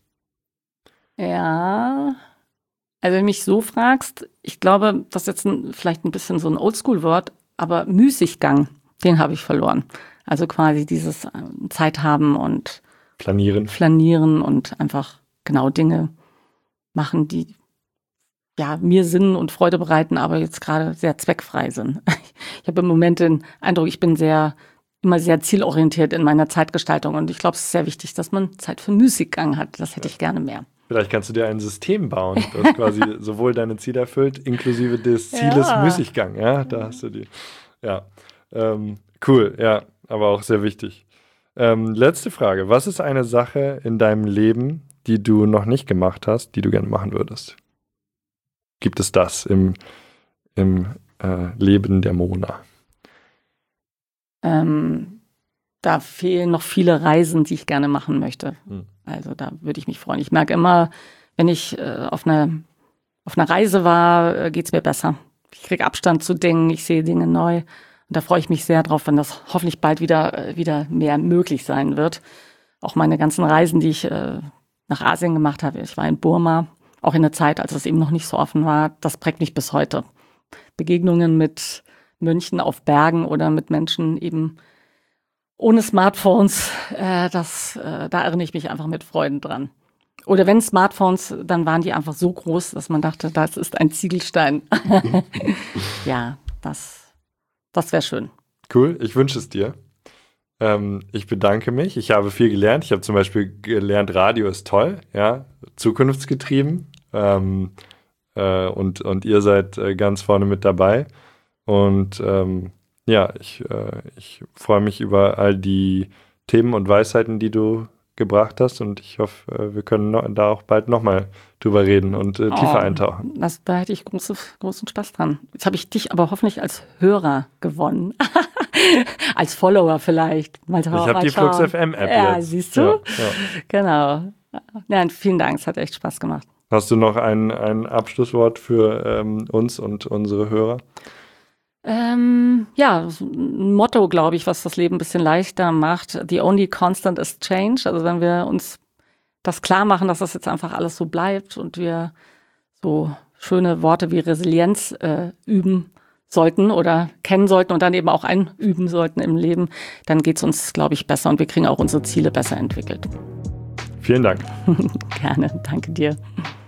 Ja, also wenn du mich so fragst, ich glaube, das ist jetzt ein, vielleicht ein bisschen so ein Oldschool-Wort, aber Müßiggang, den habe ich verloren. Also quasi dieses ähm, Zeit haben und Planieren. Flanieren und einfach genau Dinge machen, die ja mir Sinn und Freude bereiten, aber jetzt gerade sehr zweckfrei sind. Ich habe im Moment den Eindruck, ich bin sehr immer sehr zielorientiert in meiner Zeitgestaltung und ich glaube, es ist sehr wichtig, dass man Zeit für Müßiggang hat. Das hätte ich gerne mehr. Vielleicht kannst du dir ein System bauen, das quasi sowohl deine Ziele erfüllt, inklusive des Zieles Ja. Müßiggang. Ja, da hast du die. Ja, ähm, cool, ja, aber auch sehr wichtig. Ähm, letzte Frage. Was ist eine Sache in deinem Leben, die du noch nicht gemacht hast, die du gerne machen würdest? Gibt es das im, im äh, Leben der Mona? Ähm, da fehlen noch viele Reisen, die ich gerne machen möchte. Hm. Also da würde ich mich freuen. Ich merke immer, wenn ich äh, auf, einer, auf einer Reise war, äh, geht es mir besser. Ich kriege Abstand zu Dingen, ich sehe Dinge neu. Und da freue ich mich sehr drauf, wenn das hoffentlich bald wieder, äh, wieder mehr möglich sein wird. Auch meine ganzen Reisen, die ich äh, nach Asien gemacht habe. Ich war in Burma, auch in der Zeit, als es eben noch nicht so offen war. Das prägt mich bis heute. Begegnungen mit Mönchen auf Bergen oder mit Menschen eben ohne Smartphones, äh, das, äh, da erinnere ich mich einfach mit Freuden dran. Oder wenn Smartphones, dann waren die einfach so groß, dass man dachte, das ist ein Ziegelstein. Ja, das, das wäre schön. Cool, ich wünsche es dir. Ähm, ich bedanke mich. Ich habe viel gelernt. Ich habe zum Beispiel gelernt, Radio ist toll, ja, zukunftsgetrieben. Ähm, äh, und, und ihr seid äh, ganz vorne mit dabei. Und ähm, ja, ich, äh, ich freue mich über all die Themen und Weisheiten, die du gebracht hast. Und ich hoffe, äh, wir können noch, da auch bald nochmal drüber reden und äh, tiefer Oh, eintauchen. Das, da hätte ich große, großen Spaß dran. Jetzt habe ich dich aber hoffentlich als Hörer gewonnen. Als Follower vielleicht. Mal Ich habe die Flux F M App ja, jetzt. siehst du? Ja, ja. Genau. Nein, vielen Dank, es hat echt Spaß gemacht. Hast du noch ein, ein Abschlusswort für ähm, uns und unsere Hörer? Ähm, ja, ein Motto, glaube ich, was das Leben ein bisschen leichter macht. The only constant is change. Also wenn wir uns das klar machen, dass das jetzt einfach alles so bleibt und wir so schöne Worte wie Resilienz äh, üben sollten oder kennen sollten und dann eben auch einüben sollten im Leben, dann geht es uns, glaube ich, besser und wir kriegen auch unsere Ziele besser entwickelt. Vielen Dank. Gerne, danke dir.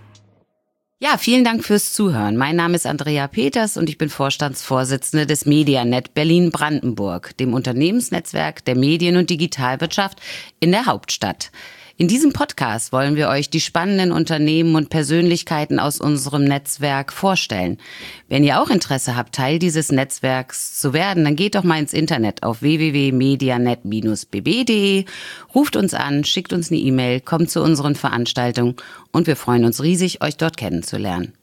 Ja, vielen Dank fürs Zuhören. Mein Name ist Andrea Peters und ich bin Vorstandsvorsitzende des Medianet Berlin-Brandenburg, dem Unternehmensnetzwerk der Medien- und Digitalwirtschaft in der Hauptstadt. In diesem Podcast wollen wir euch die spannenden Unternehmen und Persönlichkeiten aus unserem Netzwerk vorstellen. Wenn ihr auch Interesse habt, Teil dieses Netzwerks zu werden, dann geht doch mal ins Internet auf w w w punkt medianet Bindestrich b b punkt d e, ruft uns an, schickt uns eine E-Mail, kommt zu unseren Veranstaltungen und wir freuen uns riesig, euch dort kennenzulernen.